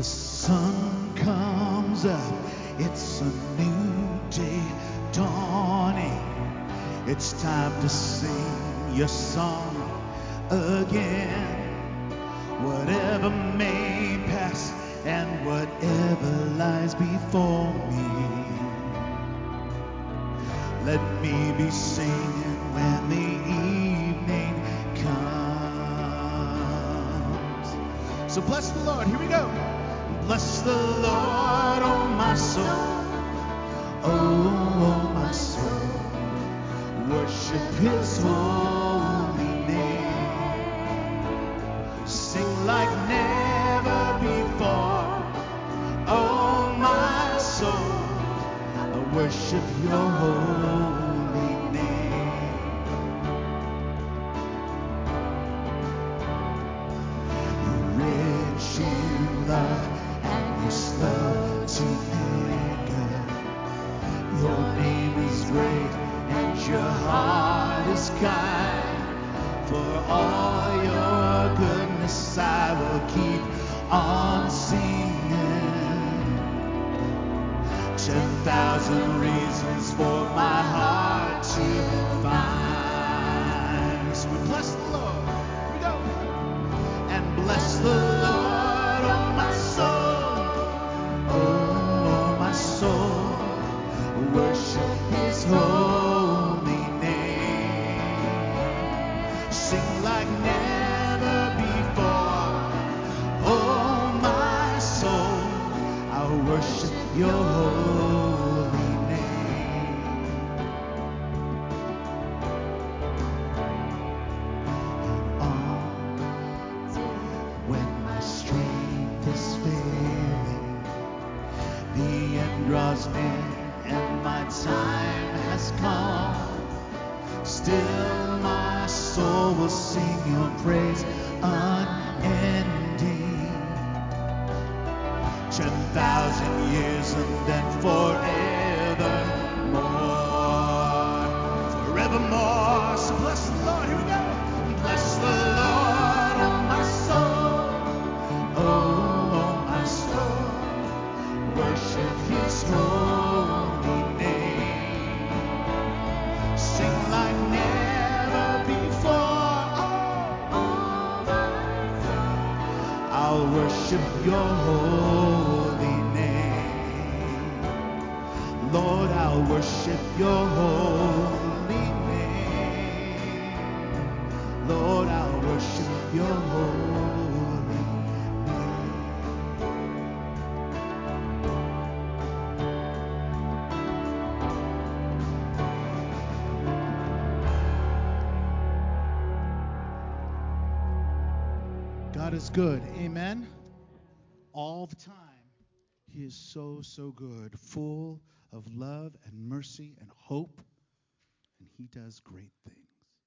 sun comes up, it's a new day dawning. It's time to sing your song again. Whatever may pass and whatever lies before me, let me be singing when the evening comes. So bless the Lord. Here we go. Bless the Lord, oh my soul. Oh, my soul. Worship his holy name. Sing like never before. Oh, my soul. I worship your holy name. You're rich in love and you're slow to anger. Your name is great and your heart is kind. For all your goodness I will keep on singing. 10,000 reasons for my heart to find. So we bless the Lord. Here we go. And bless the Lord, oh my soul. Oh, my soul. Worship his holy name. Sing like never before. Oh, my soul. I'll worship your holy name. When my strength is failing, the end draws near and my time has come. Still my soul will sing your praise unending. 10,000 years and then forevermore. Forevermore. So bless the Lord. Here we go. Bless the Lord, oh my soul. Oh, my soul. Worship his holy name. Sing like never before. Oh, my soul. I'll worship your holy name. Lord, I'll worship your holy name. Lord, I'll worship your holy name. God is good. Amen. All the time. He is so, so good, full of love and mercy and hope, and he does great things.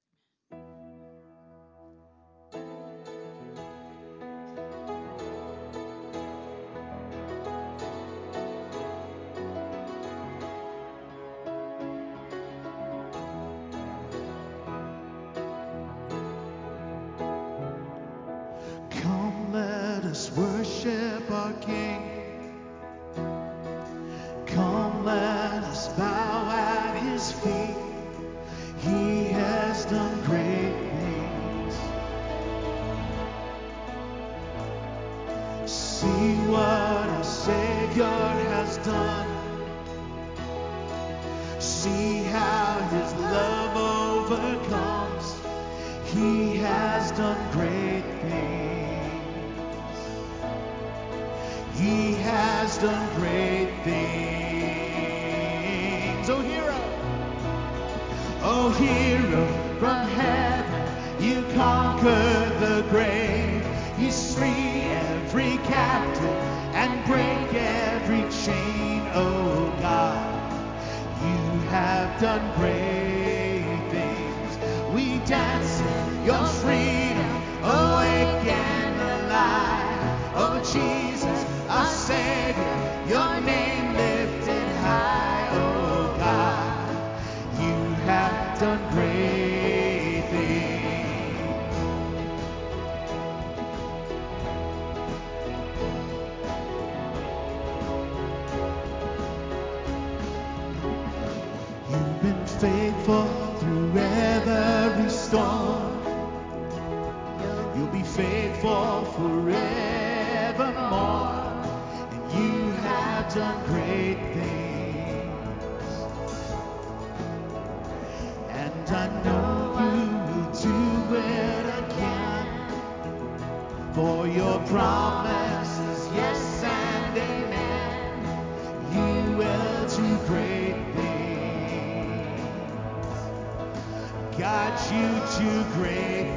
Come, let us worship our King. Come, let us bow at his feet. He has done great things. See what our Savior has done. See how his love overcomes. He has done great things. He has done great things. Oh, hero. Oh, hero from heaven, you conquered the grave. You free every captive and break every chain. Oh, God, you have done great things. We dance in your freedom, awake and alive. Oh, Jesus, our Savior, your name lifted high. Oh, God, you have done great things. faithful through every storm. You'll be faithful forevermore. And you have done great things. And I know you will do it again. For your promises, yes and amen. You will do great things. God, you do great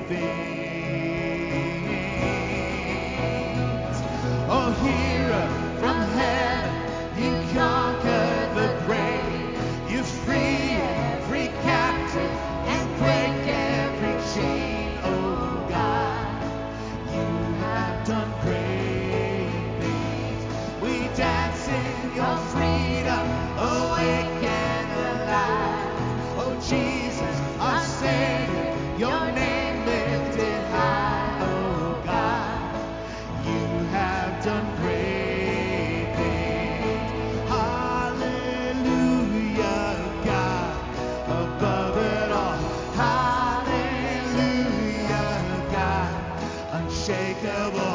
things. Oh, here from heaven, you conquered the grave. You free every captive. You break every chain. Oh, God, you have done great things. We dance in your freedom, awake and alive. Oh, Jesus, our Savior, your name lifted high. Oh, God, you have done great things. Hallelujah, God, above it all. Hallelujah, God, unshakable.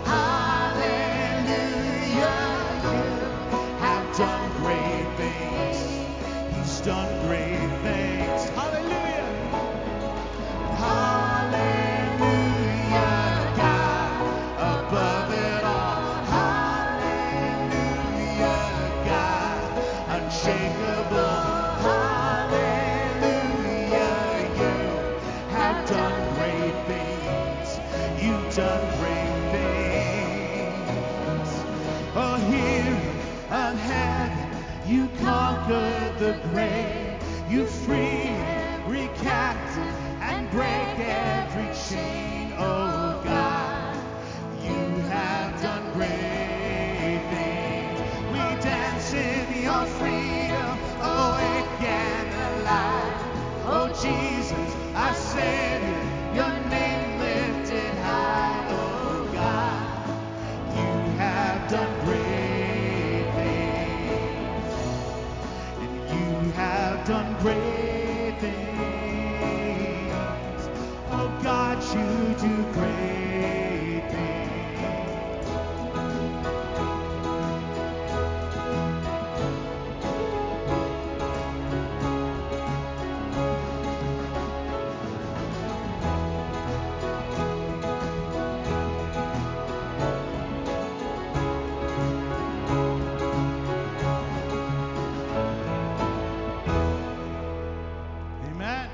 Hallelujah, you have done great things. He's done great things. Hallelujah. Hallelujah, God, above it all. Hallelujah, God, unshakable. Hallelujah, you have done great things. You've done great things. Oh, here on heaven, you conquered the grave. You free every captive and break every chain. Oh, God, you have done great things. We dance in your freedom, awake and alive. Oh, Jesus, our Savior, your name lifted high. Oh, God, you have done great things. And you have done great things. Oh, God, you do great things. Amen.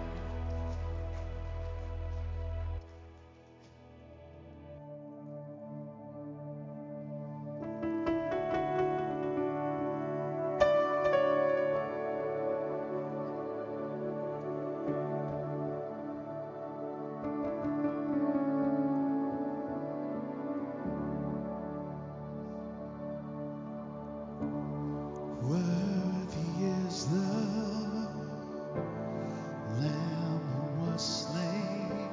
Worthy is the Lamb who was slain.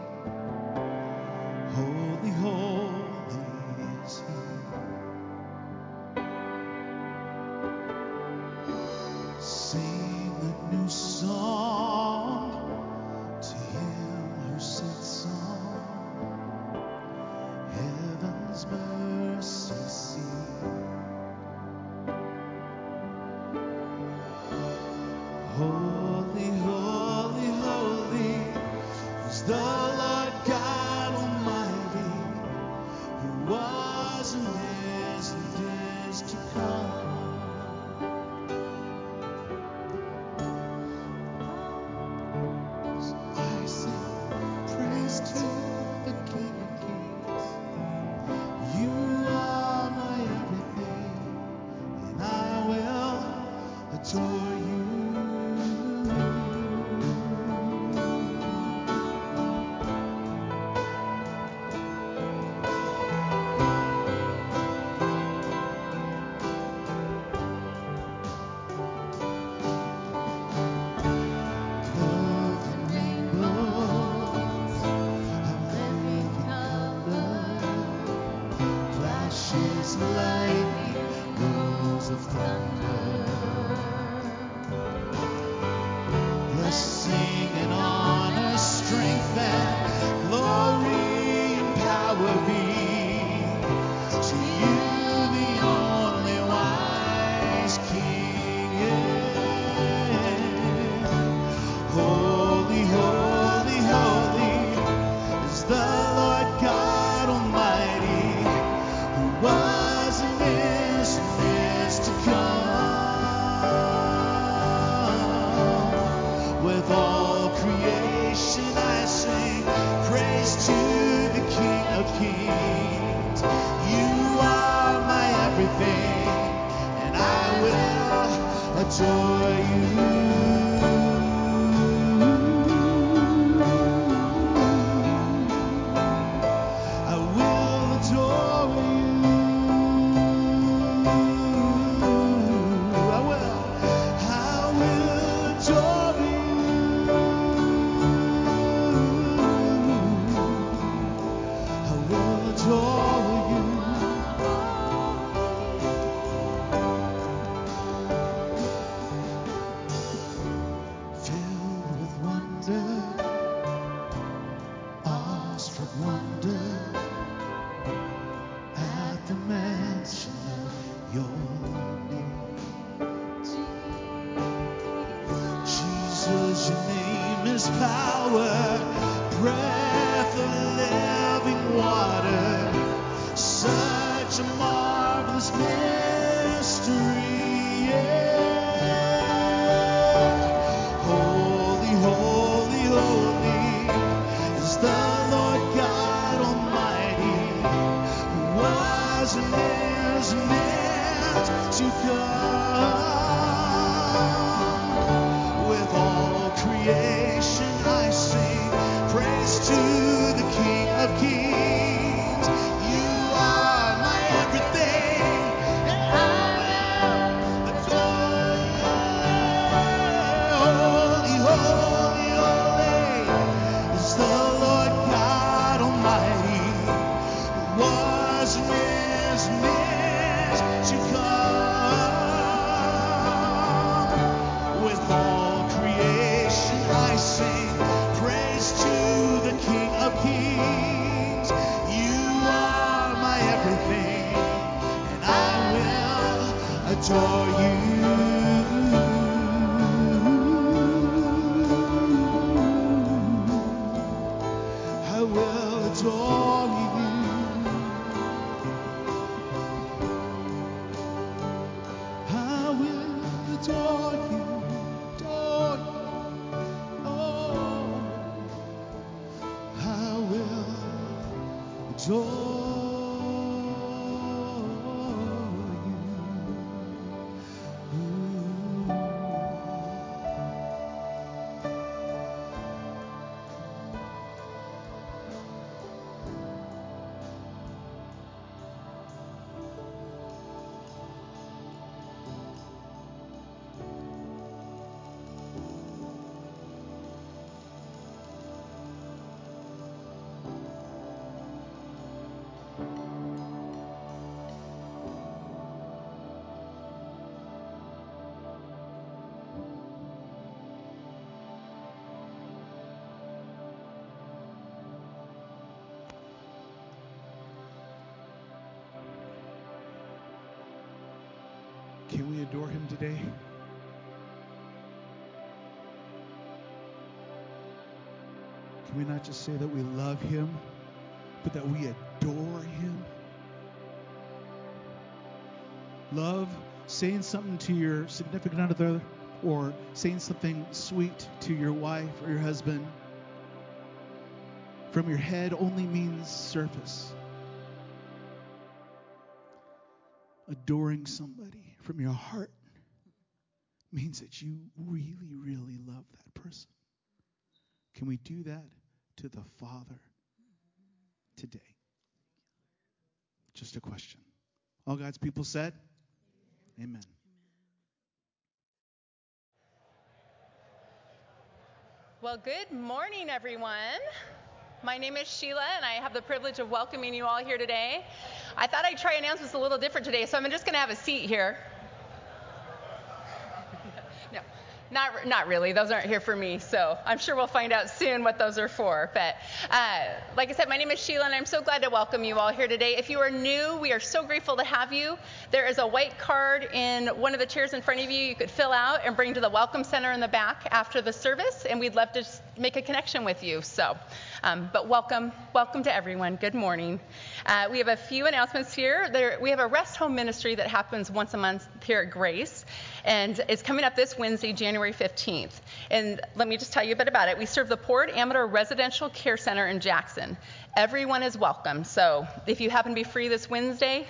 Holy, holy is he. Sing a new song to him who sits on heaven's mercy seat. Holy, holy, holy is the Lord God Almighty, who was and is to come. I sing praise to the King of Kings. You are my everything, and I will adore you. Clothed in rainbows of every color, flashes lightning, rolls of thunder. everything, and I will adore you. I will adore you. I will adore you. I will adore you. Filled with wonder, awestruck wonder at the mention of your name. Jesus, your name is power, breath of living water, such a marvelous mystery. Yeah. Holy, holy, holy is the Lord God Almighty, who was and is to come. With all creation I sing praise to the King of Kings. You are my everything, and I will adore you. Holy, holy, holy is the Lord God Almighty, who was and is to come. With all creation I sing praise to the King of Kings. You are my everything, and I will adore you. I will adore you. I will adore you, adore you. Oh, I will adore Can we adore him today? Can we not just say that we love him, but that we adore him? Love saying something to your significant other, or saying something sweet to your wife or your husband from your head only means surface. Adoring somebody from your heart means that you really, really love that person. Can we do that to the Father today? Just a question. All God's people said, amen. Well, good morning, everyone. My name is Sheila, and I have the privilege of welcoming you all here today. I thought I'd try announcements a little different today, so I'm just going to have a seat here. No, not really. Those aren't here for me, so I'm sure we'll find out soon what those are for. But like I said, my name is Sheila, and I'm so glad to welcome you all here today. If you are new, we are so grateful to have you. There is a white card in one of the chairs in front of you you could fill out and bring to the Welcome Center in the back after the service, and we'd love to make a connection with you. So, but welcome to everyone. Good morning. We have a few announcements here. We have a rest home ministry that happens once a month here at Grace, and it's coming up this Wednesday, January 15th. And let me just tell you a bit about it. We serve the Port Amador Residential Care Center in Jackson. Everyone is welcome. So if you happen to be free this Wednesday,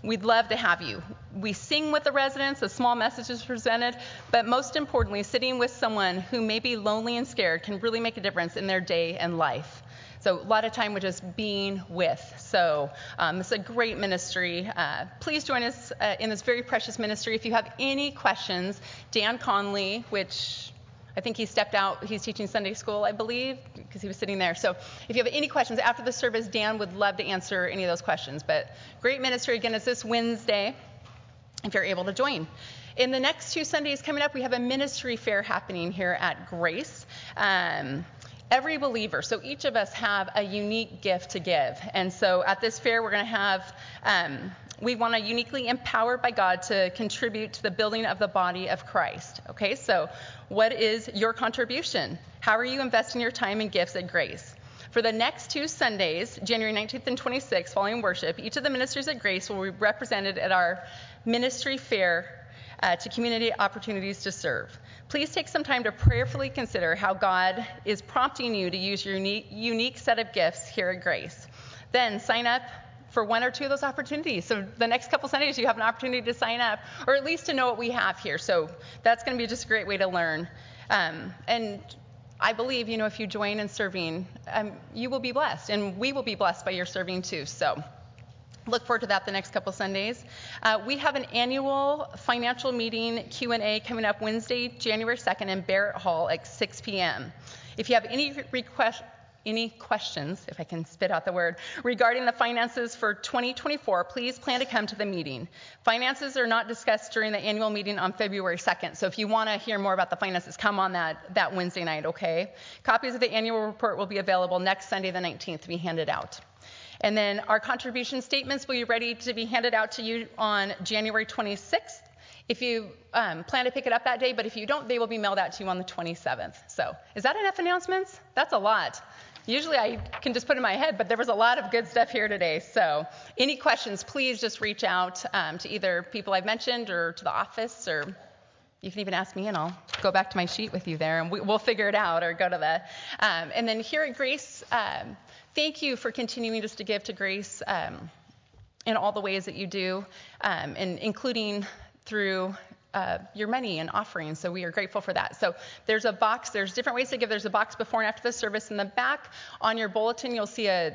we'd love to have you. We sing with the residents, a small message is presented, but most importantly, sitting with someone who may be lonely and scared can really make a difference in their day and life. So a lot of time with just being with. So it's a great ministry. Please join us in this very precious ministry. If you have any questions, Dan Conley, which I think he stepped out, he's teaching Sunday school, I believe, because he was sitting there. So if you have any questions after the service, Dan would love to answer any of those questions. But great ministry. Again, it's this Wednesday, if you're able to join. In the next 2 Sundays coming up, we have a ministry fair happening here at Grace. Every believer, so each of us have a unique gift to give. And so at this fair, we're going to have, we want to uniquely empowered by God to contribute to the building of the body of Christ. Okay, so what is your contribution? How are you investing your time and gifts at Grace? For the next 2 Sundays, January 19th and 26th, following worship, each of the ministries at Grace will be represented at our ministry fair to community opportunities to serve. Please take some time to prayerfully consider how God is prompting you to use your unique set of gifts here at Grace. Then sign up for 1 or 2 of those opportunities. So the next couple Sundays, you have an opportunity to sign up, or at least to know what we have here. So that's going to be just a great way to learn. And I believe, if you join in serving, you will be blessed, and we will be blessed by your serving too. So look forward to that the next couple Sundays. We have an annual financial meeting Q&A coming up Wednesday, January 2nd in Barrett Hall at 6 p.m. If you have any questions, if I can spit out the word, regarding the finances for 2024, please plan to come to the meeting. Finances are not discussed during the annual meeting on February 2nd. So if you want to hear more about the finances, come on that Wednesday night, okay? Copies of the annual report will be available next Sunday, the 19th, to be handed out. And then our contribution statements will be ready to be handed out to you on January 26th. If you plan to pick it up that day, but if you don't, they will be mailed out to you on the 27th. So is that enough announcements? That's a lot. Usually I can just put in my head, but there was a lot of good stuff here today. So any questions, please just reach out to either people I've mentioned or to the office, or you can even ask me and I'll go back to my sheet with you there and we'll figure it out, or go to the, and then here at Grace, thank you for continuing just to give to Grace in all the ways that you do, and including through your money and offerings. So we are grateful for that. So there's a box. There's different ways to give. There's a box before and after the service. In the back on your bulletin, you'll see a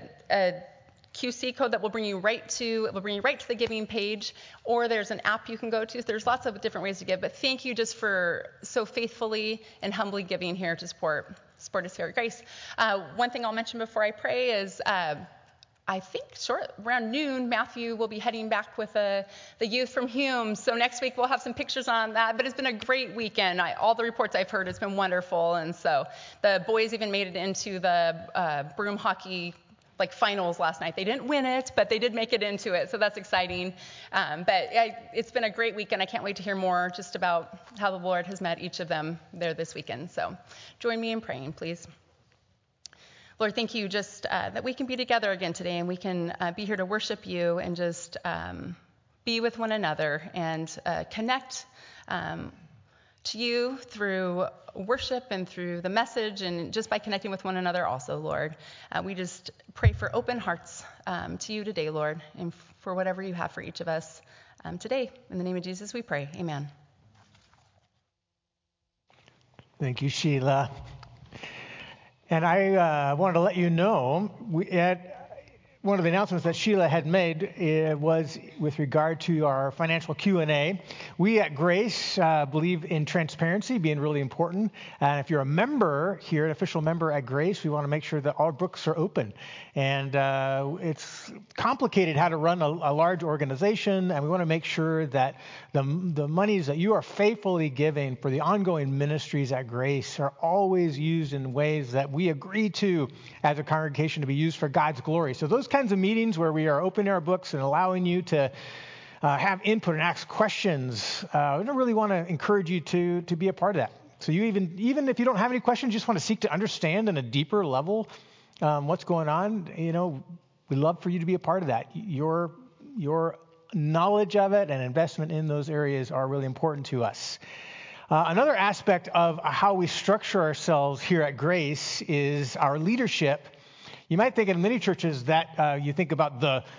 QC code that will bring you right to the giving page, or there's an app you can go to. There's lots of different ways to give, but thank you just for so faithfully and humbly giving here to support us here at Grace. One thing I'll mention before I pray is I think around noon, Matthew will be heading back with the youth from Hume. So next week we'll have some pictures on that. But it's been a great weekend. All the reports I've heard, it's been wonderful. And so the boys even made it into the broom hockey finals last night. They didn't win it, but they did make it into it. So that's exciting. But it's been a great weekend. I can't wait to hear more just about how the Lord has met each of them there this weekend. So join me in praying, please. Lord, thank you just that we can be together again today, and we can be here to worship you and just be with one another and connect to you through worship and through the message, and just by connecting with one another also, Lord. We just pray for open hearts to you today, Lord, and for whatever you have for each of us today. In the name of Jesus we pray. Amen. Thank you, Sheila. And I wanted to let you know, one of the announcements that Sheila had made was with regard to our financial Q&A. We at Grace believe in transparency being really important. And if you're a member here, an official member at Grace, we want to make sure that all books are open. And it's complicated how to run a large organization, and we want to make sure that the monies that you are faithfully giving for the ongoing ministries at Grace are always used in ways that we agree to as a congregation to be used for God's glory. So those kinds of meetings where we are opening our books and allowing you to have input and ask questions, we don't really want to encourage you to be a part of that. So you even if you don't have any questions, you just want to seek to understand on a deeper level what's going on, we'd love for you to be a part of that. Your knowledge of it and investment in those areas are really important to us. Another aspect of how we structure ourselves here at Grace is our leadership. You might think in many churches that you think about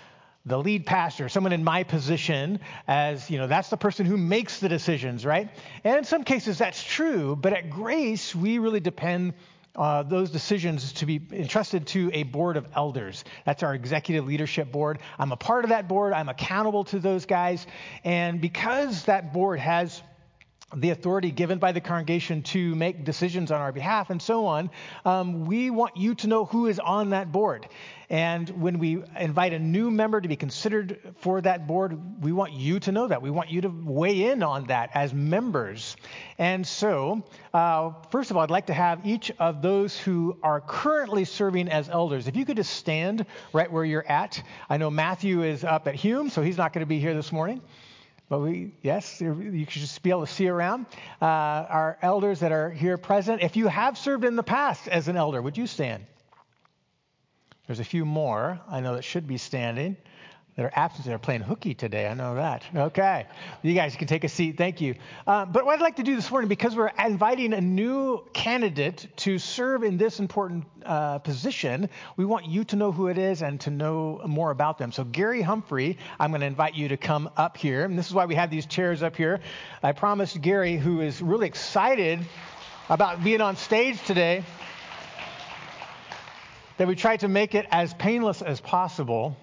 the lead pastor, someone in my position as, that's the person who makes the decisions, right? And in some cases that's true, but at Grace, we really depend those decisions to be entrusted to a board of elders. That's our executive leadership board. I'm a part of that board. I'm accountable to those guys. And because that board has the authority given by the congregation to make decisions on our behalf and so on, we want you to know who is on that board. And when we invite a new member to be considered for that board, we want you to know that. We want you to weigh in on that as members. And so, first of all, I'd like to have each of those who are currently serving as elders, if you could just stand right where you're at. I know Matthew is up at Hume, so he's not going to be here this morning. But yes, you should just be able to see around. Our elders that are here present, if you have served in the past as an elder, would you stand? There's a few more I know that should be standing. That are absent. They're playing hooky today. I know that. Okay. You guys can take a seat. Thank you. But what I'd like to do this morning, because we're inviting a new candidate to serve in this important position, we want you to know who it is and to know more about them. So Gary Humphrey, I'm going to invite you to come up here. And this is why we have these chairs up here. I promised Gary, who is really excited about being on stage today, that we try to make it as painless as possible.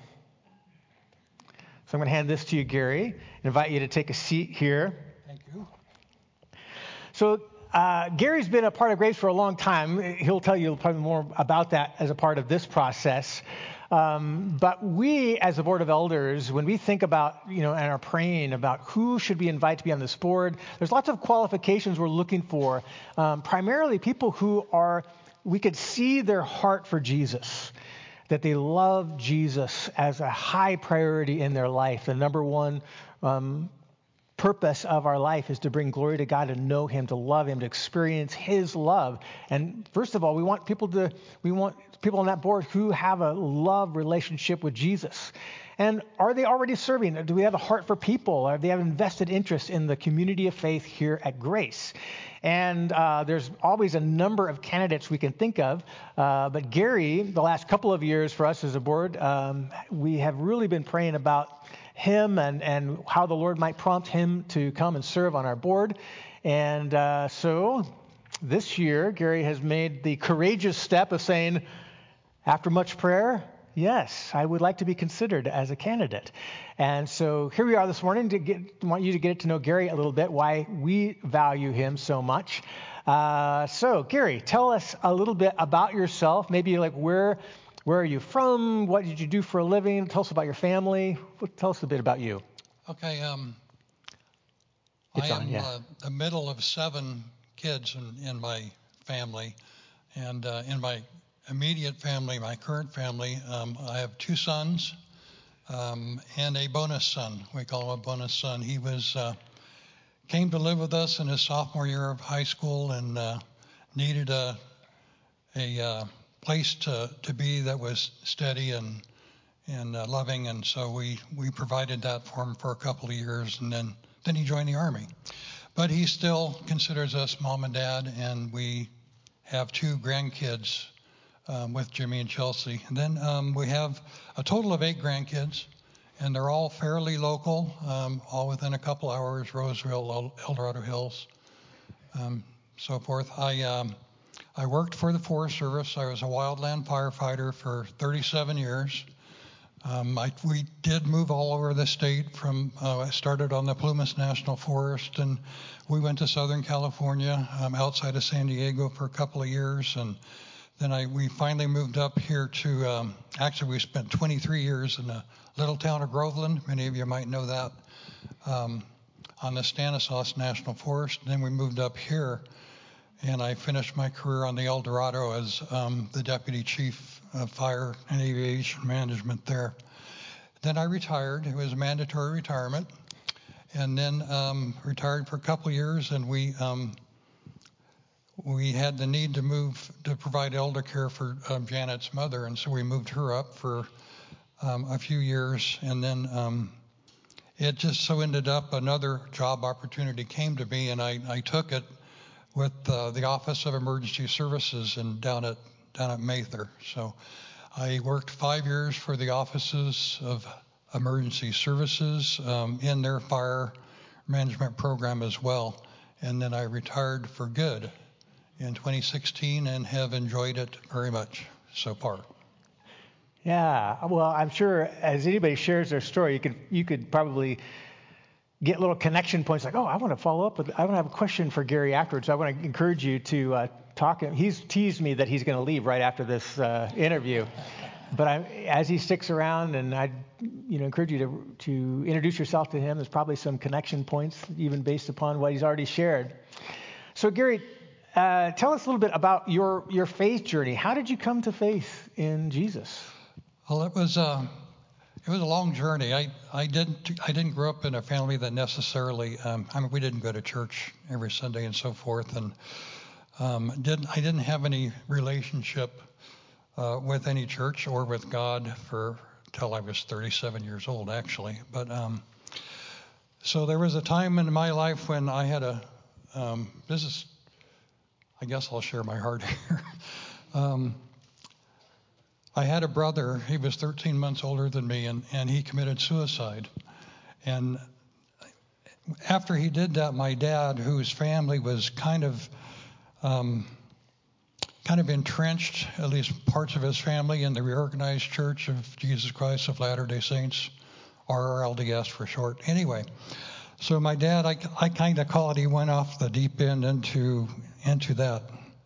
So I'm going to hand this to you, Gary, and invite you to take a seat here. Thank you. So Gary's been a part of Grace for a long time. He'll tell you probably more about that as a part of this process. But we, as a board of elders, when we think about, and are praying about who should be invited to be on this board, there's lots of qualifications we're looking for. Primarily people who we could see their heart for Jesus, that they love Jesus as a high priority in their life. The number one purpose of our life is to bring glory to God, to know Him, to love Him, to experience His love. And first of all, we want people on that board who have a love relationship with Jesus. And are they already serving? Do we have a heart for people? Or do they have invested interest in the community of faith here at Grace? And there's always a number of candidates we can think of. But Gary, the last couple of years for us as a board, we have really been praying about him and how the Lord might prompt him to come and serve on our board. And so this year, Gary has made the courageous step of saying, after much prayer, yes, I would like to be considered as a candidate. And so here we are this morning want you to get to know Gary a little bit, why we value him so much. So Gary, tell us a little bit about yourself. Maybe like where are you from? What did you do for a living? Tell us about your family. Tell us a bit about you. Okay. I am the middle of 7 kids in my family. And in my immediate family, my current family, I have 2 sons and a bonus son. We call him a bonus son. He came to live with us in his sophomore year of high school and needed a place to be that was steady and loving, and so we provided that for him for a couple of years, and then he joined the Army. But he still considers us mom and dad, and we have 2 grandkids with Jimmy and Chelsea. And then we have a total of 8 grandkids, and they're all fairly local, all within a couple hours, Roseville, El Dorado Hills, so forth. I worked for the Forest Service. I was a wildland firefighter for 37 years. We did move all over the state. I started on the Plumas National Forest, and we went to Southern California, outside of San Diego for a couple of years, and then we finally moved up here to, actually we spent 23 years in the little town of Groveland. Many of you might know that, on the Stanislaus National Forest. And then we moved up here, and I finished my career on the El Dorado as the Deputy Chief of Fire and Aviation Management there. Then I retired. It was a mandatory retirement. And then retired for a couple of years, and we had the need to move to provide elder care for Janet's mother, and so we moved her up for a few years, and then it just so ended up another job opportunity came to me, and I took it with the Office of Emergency Services down at Mather. So I worked 5 years for the offices of emergency services in their fire management program as well. And then I retired for good in 2016 and have enjoyed it very much so far. Yeah, well, I'm sure as anybody shares their story, you could probably get little connection points like, oh, I want to follow up with, I want to have a question for Gary afterwards. So I want to encourage you to talk. He's teased me that he's going to leave right after this interview. But as he sticks around, and I encourage you to introduce yourself to him. There's probably some connection points, even based upon what he's already shared. So Gary, tell us a little bit about your faith journey. How did you come to faith in Jesus? Well, it was a long journey. I didn't grow up in a family that necessarily. We didn't go to church every Sunday and so forth, and I didn't have any relationship with any church or with God till I was 37 years old, actually. But so there was a time in my life when I had I guess I'll share my heart here. I had a brother. He was 13 months older than me, and he committed suicide. And after he did that, my dad, whose family was kind of entrenched, at least parts of his family, in the Reorganized Church of Jesus Christ of Latter-day Saints, RRLDS for short. Anyway, so my dad, I kind of call it, he went off the deep end into that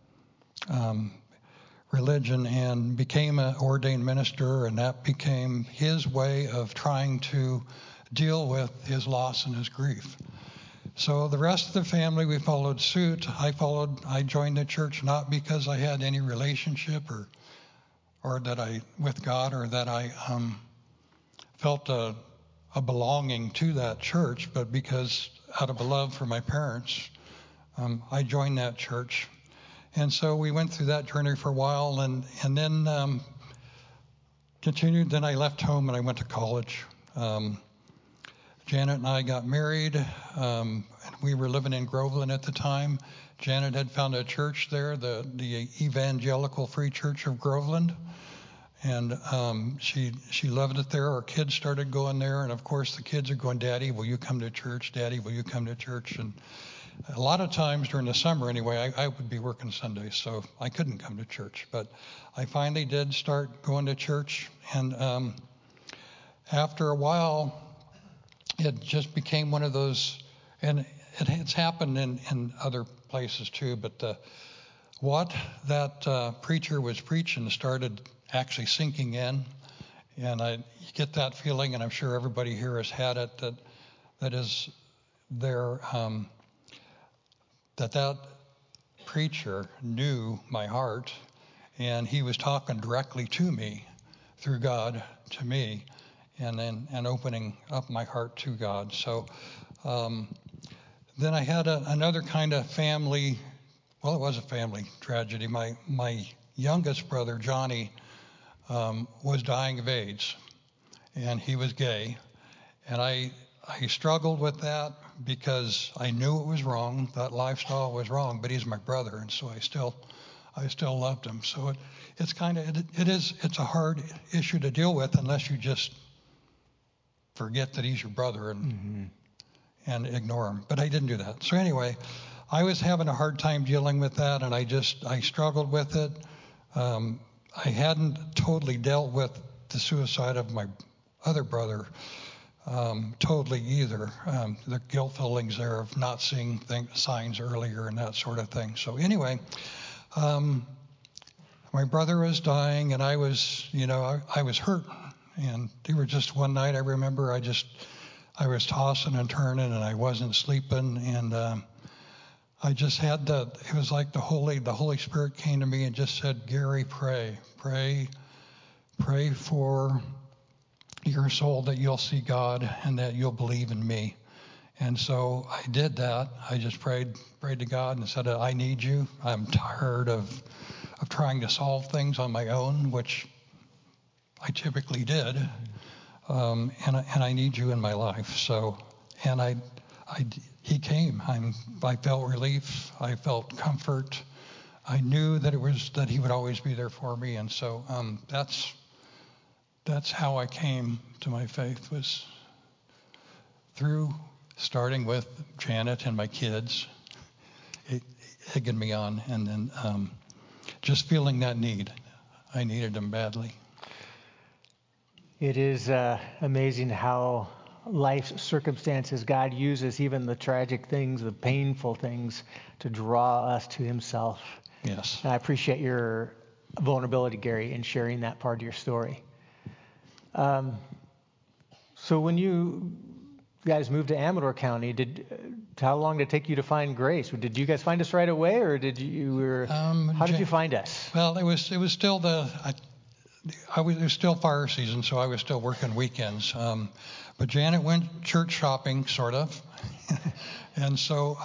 religion and became an ordained minister, and that became his way of trying to deal with his loss and his grief. So the rest of the family, we followed suit. I joined the church not because I had any relationship or that with God, or that I felt a belonging to that church, but because out of a love for my parents, I joined that church. And so we went through that journey for a while, and then continued. Then I left home and I went to college. Janet and I got married, and we were living in Groveland at the time. Janet had found a church there, the Evangelical Free Church of Groveland, and she loved it there. Our kids started going there, and of course the kids are going, "Daddy, will you come to church? Daddy, will you come to church?" And a lot of times during the summer anyway, I would be working Sundays, so I couldn't come to church. But I finally did start going to church, and after a while, it just became one of those, and it's happened in other places too, but what that preacher was preaching started actually sinking in, and you get that feeling, and I'm sure everybody here has had it, that is there, that preacher knew my heart, and he was talking directly to me through God to me, and opening up my heart to God. So then I had another kind of family. Well, it was a family tragedy. My youngest brother Johnny was dying of AIDS, and he was gay, and I struggled with that because I knew it was wrong. That lifestyle was wrong, but he's my brother, and so I still loved him. So it's a hard issue to deal with unless you just forget that he's your brother and ignore him. But I didn't do that. So anyway, I was having a hard time dealing with that, and I struggled with it. I hadn't totally dealt with the suicide of my other brother totally either. The guilt feelings there of not seeing signs earlier and that sort of thing. So anyway, my brother was dying, and I was hurt. And there were just one night I remember I was tossing and turning, and I wasn't sleeping, and I just had it was like the Holy Spirit came to me and just said, "Gary, pray for your soul that you'll see God and that you'll believe in me." And so I did that. I just prayed to God and said, "I need you. I'm tired of trying to solve things on my own," which I typically did, and I need you in my life. So, and he came. I felt relief. I felt comfort. I knew that he would always be there for me, and so that's how I came to my faith, was through starting with Janet and my kids, egging me on, and then just feeling that need. I needed them badly. It is amazing how life's circumstances, God uses even the tragic things, the painful things, to draw us to himself. Yes. And I appreciate your vulnerability, Gary, in sharing that part of your story. So when you guys moved to Amador County, how long did it take you to find Grace? Did you guys find us right away, or how did you find us? Well, it was still it was still fire season, so I was still working weekends. But Janet went church shopping, sort of, and so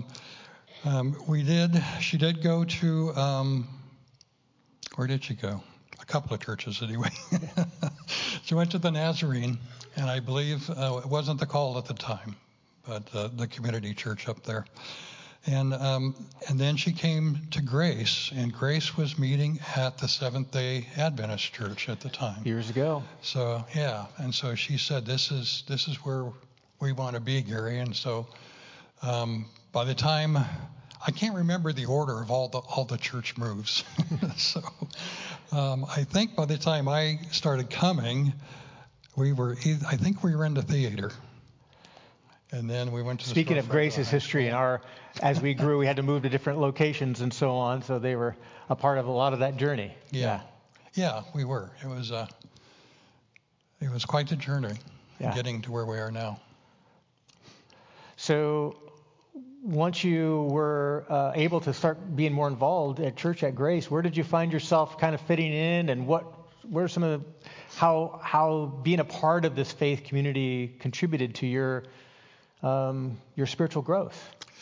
She did go to. Where did she go? A couple of churches, anyway. She went to the Nazarene, and I believe it wasn't the Call at the time, but the community church up there. And then she came to Grace, and Grace was meeting at the Seventh-day Adventist Church at the time. Years ago. So yeah, and so she said, "This is where we want to be, Gary." And so by the time, I can't remember the order of all the church moves. So I think by the time I started coming, I think we were in the theater. And then we went to the Speaking of Grace's history, as we grew, we had to move to different locations and so on. So they were a part of a lot of that journey. Yeah, we were. It was quite the journey, getting to where we are now. So once you were able to start being more involved at church at Grace, where did you find yourself kind of fitting in, and what are some of how being a part of this faith community contributed to your spiritual growth?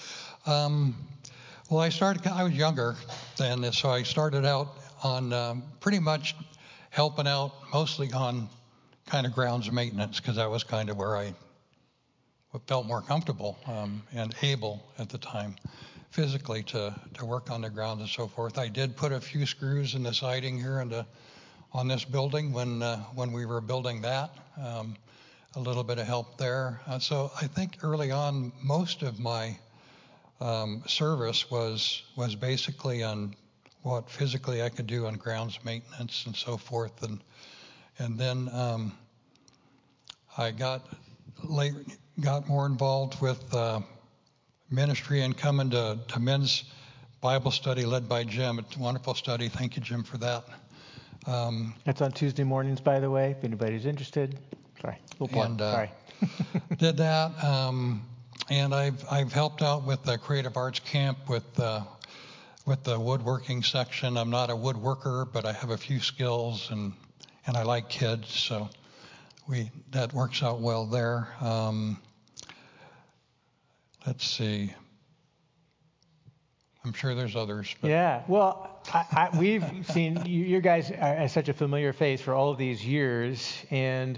Well, I was younger then, so I started out on pretty much helping out mostly on kind of grounds maintenance, because that was kind of where I felt more comfortable and able at the time physically to work on the grounds and so forth. I did put a few screws in the siding here on this building when we were building that. A little bit of help there. So I think early on, most of my service was basically on what physically I could do on grounds maintenance and so forth. And then I got more involved with ministry and coming to men's Bible study led by Jim. It's a wonderful study. Thank you, Jim, for that. That's on Tuesday mornings, by the way, if anybody's interested. Sorry, sorry. Did that, and I've helped out with the Creative Arts Camp with the woodworking section. I'm not a woodworker, but I have a few skills, and I like kids, so that works out well there. Let's see. I'm sure there's others. But. Yeah, well, we've seen you guys are such a familiar face for all of these years, and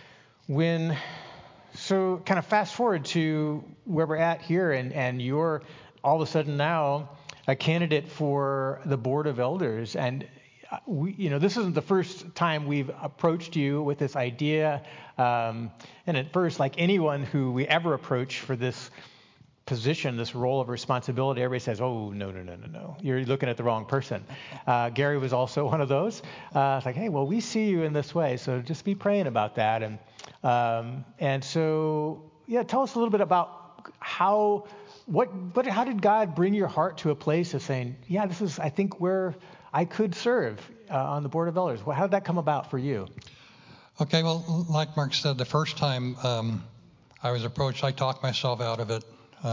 so kind of fast forward to where we're at here, and you're all of a sudden now a candidate for the Board of Elders, and this isn't the first time we've approached you with this idea, and at first, like anyone who we ever approach for this position, this role of responsibility, everybody says, "Oh, no, you're looking at the wrong person." Gary was also one of those. It's like, "Hey, well, we see you in this way, so just be praying about that." And so, tell us a little bit about how did God bring your heart to a place of saying, "Yeah, this is, I think, where I could serve on the Board of Elders." Well, how did that come about for you? Okay, well, like Mark said, the first time I was approached, I talked myself out of it.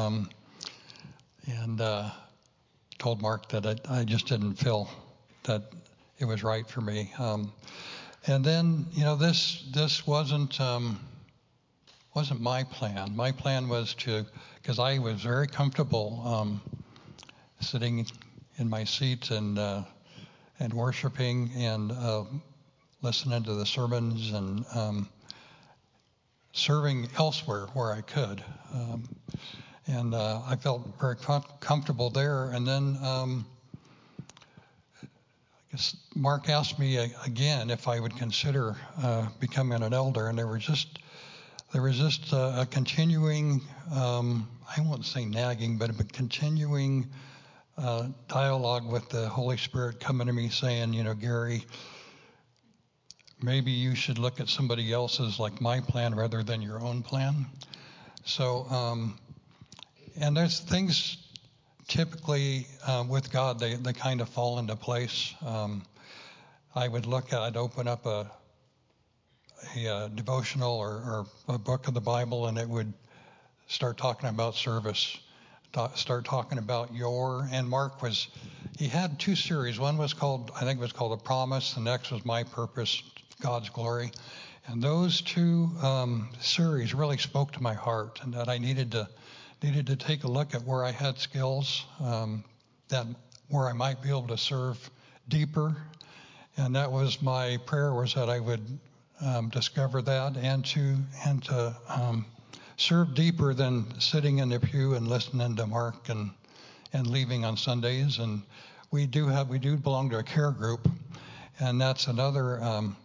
And told Mark that I just didn't feel that it was right for me. And then, this wasn't my plan. My plan was because I was very comfortable sitting in my seat and worshiping and listening to the sermons and serving elsewhere where I could. And I felt very comfortable there. And then I Mark asked me again if I would consider becoming an elder, and there was just a continuing, I won't say nagging, but a continuing dialogue with the Holy Spirit coming to me saying, Gary, maybe you should look at somebody else's, like my plan, rather than your own plan. So, and there's things typically with God, they kind of fall into place. I'd open up a devotional or a book of the Bible, and it would start talking about service, start talking about and Mark he had 2 series. One was called, I think it was called The Promise. The next was My Purpose, God's Glory. And those 2 series really spoke to my heart, and that I needed to take a look at where I had skills, where I might be able to serve deeper. And that was my prayer, was that I would discover that and to serve deeper than sitting in the pew and listening to Mark and leaving on Sundays. And we do belong to a care group, and that's another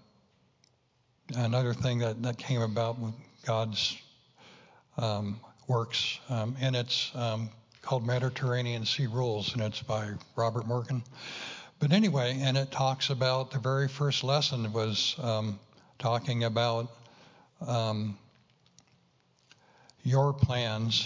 thing that came about with God's works, and it's called Mediterranean Sea Rules, and it's by Robert Morgan. But anyway, and it talks about, the very first lesson was talking about your plans,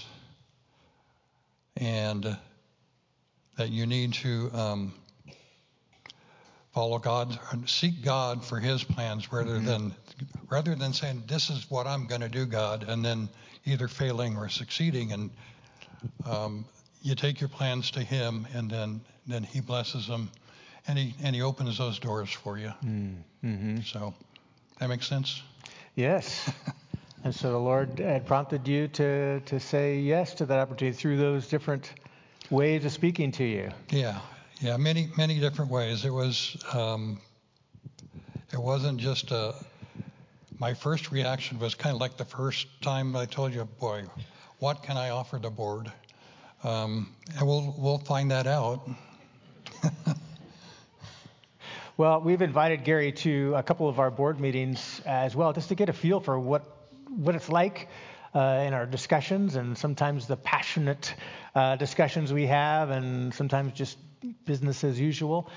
and that you need to follow God, seek God for His plans, rather than saying, this is what I'm going to do, God, and then either failing or succeeding. And you take your plans to Him, and then He blesses them, and He opens those doors for you. Mm-hmm. So that makes sense? Yes. And so the Lord had prompted you to say yes to that opportunity through those different ways of speaking to you. Yeah, many different ways. It wasn't just my first reaction was kind of like the first time I told you, boy, what can I offer the board? And we'll find that out. Well, we've invited Gary to a couple of our board meetings as well, just to get a feel for what it's like in our discussions, and sometimes the passionate discussions we have, and sometimes just business as usual.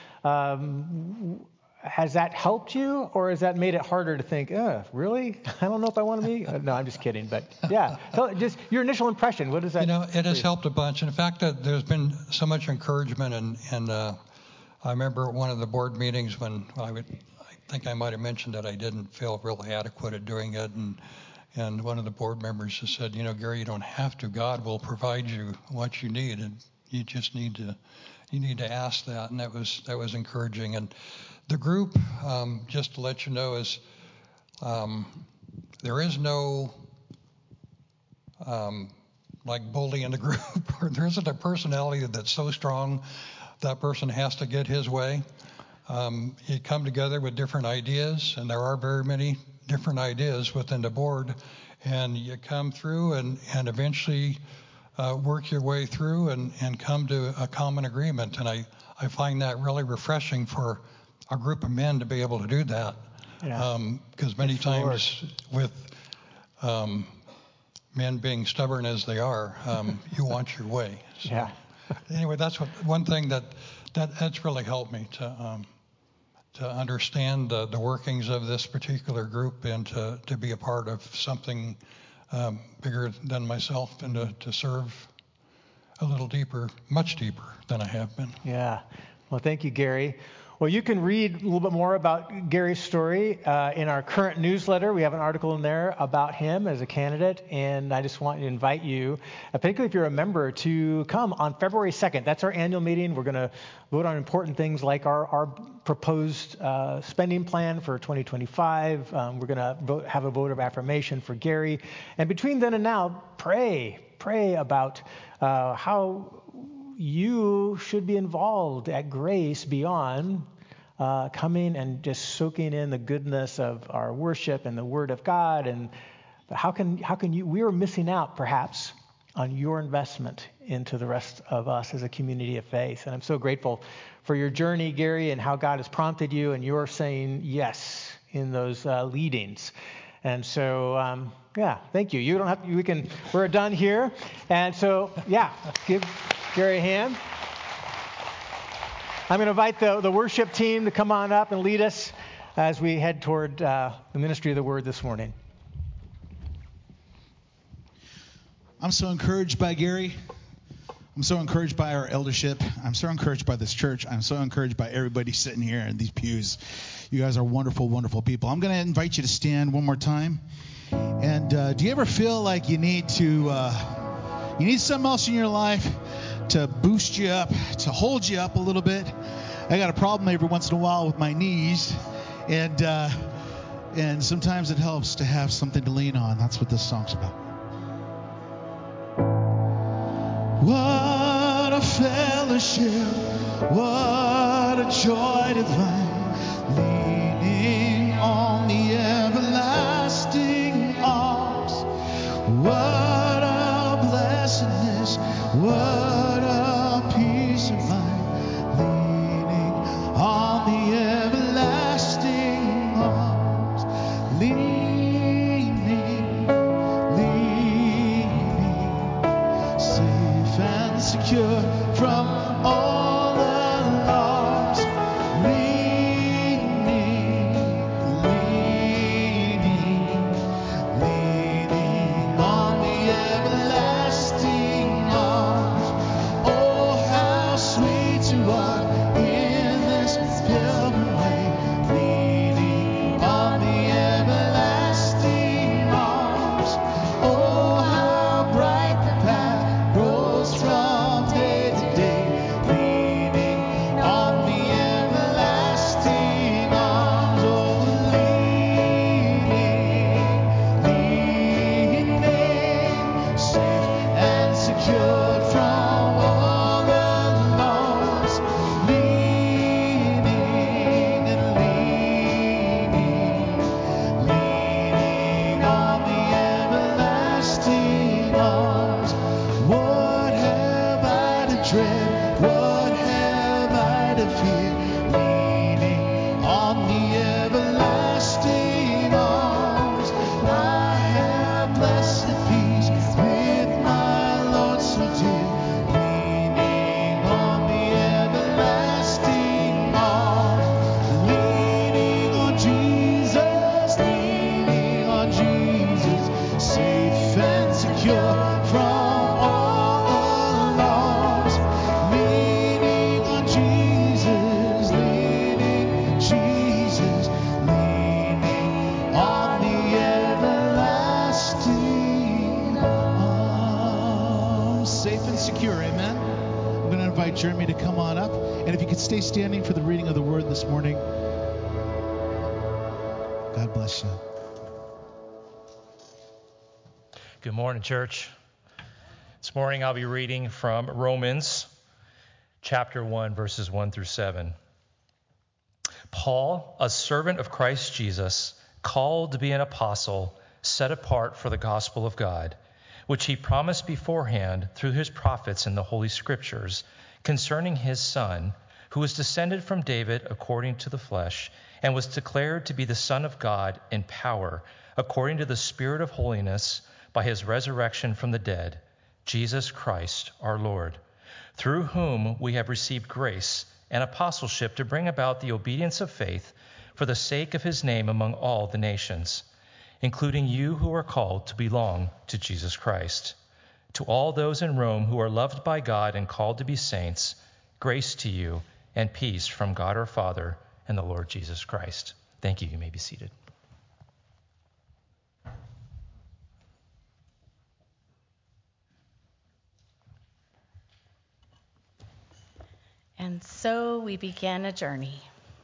Has that helped you, or has that made it harder to think, really? I don't know if I want to be? No, I'm just kidding. But yeah, just your initial impression. What is that? It has helped a bunch. In fact, there's been so much encouragement, and I remember at one of the board meetings when I think I might have mentioned that I didn't feel really adequate at doing it, and one of the board members just said, Gary, you don't have to. God will provide you what you need, and you just need to ask that. And that was encouraging. And the group, just to let you know, is there is no like bully in the group, or there isn't a personality that's so strong that person has to get his way. You come together with different ideas, and there are very many different ideas within the board, and you come through and eventually work your way through and come to a common agreement. And I find that really refreshing for a group of men to be able to do that. Because many times with men being stubborn as they are, you want your way. So, yeah. Anyway, that's one thing that's really helped me to understand the workings of this particular group, and to be a part of something bigger than myself, and to serve a little deeper, much deeper than I have been. Yeah. Well, thank you, Gary. Well, you can read a little bit more about Gary's story in our current newsletter. We have an article in there about him as a candidate, and I just want to invite you, particularly if you're a member, to come on February 2nd. That's our annual meeting. We're going to vote on important things like our proposed spending plan for 2025. We're going to have a vote of affirmation for Gary. And between then and now, pray about how you should be involved at Grace beyond coming and just soaking in the goodness of our worship and the Word of God. And how can you? We are missing out, perhaps, on your investment into the rest of us as a community of faith. And I'm so grateful for your journey, Gary, and how God has prompted you, and you're saying yes in those leadings. And so, thank you. You don't have to, we're done here. And so, give Gary a hand. I'm going to invite the worship team to come on up and lead us as we head toward the ministry of the word this morning. I'm so encouraged by Gary. I'm so encouraged by our eldership. I'm so encouraged by this church. I'm so encouraged by everybody sitting here in these pews. You guys are wonderful, wonderful people. I'm going to invite you to stand one more time. And do you ever feel like you need something else in your life to boost you up, to hold you up a little bit? I got a problem every once in a while with my knees, and sometimes it helps to have something to lean on. That's what this song's about. What a fellowship, what a joy divine, leaning on the everlasting arms. What a blessedness, what a peace of mind, leaning on the everlasting arms, safe and secure from all alarms, leaning on the everlasting arms. Oh, how sweet to walk in this pilgrim way, leaning on the everlasting arms. Oh, how bright the path grows from day to day, leaning on the everlasting arms. Oh, leaning, safe and secure from all alarms, leaning on the everlasting arms. What have I to dread? What have I to fear? Leaning on the everlasting arms. I have blessed peace with my Lord so dear. Leaning on the everlasting arms. Leaning on Jesus, safe and secure from all alarms. Leaning on Jesus, leaning on the everlasting arms. Safe and secure, amen. I'm going to invite Jeremy to come on up. And if you could stay standing for the reading of the word this morning. God bless you. Good morning, church. This morning I'll be reading from Romans chapter 1, verses 1 through 7. Paul, a servant of Christ Jesus, called to be an apostle, set apart for the gospel of God, which he promised beforehand through his prophets in the Holy Scriptures, concerning his Son, who was descended from David according to the flesh, and was declared to be the Son of God in power, according to the Spirit of holiness, by his resurrection from the dead, Jesus Christ our Lord, through whom we have received grace and apostleship to bring about the obedience of faith for the sake of his name among all the nations, including you who are called to belong to Jesus Christ. To all those in Rome who are loved by God and called to be saints, grace to you and peace from God our Father and the Lord Jesus Christ. Thank you. You may be seated. And so we began a journey.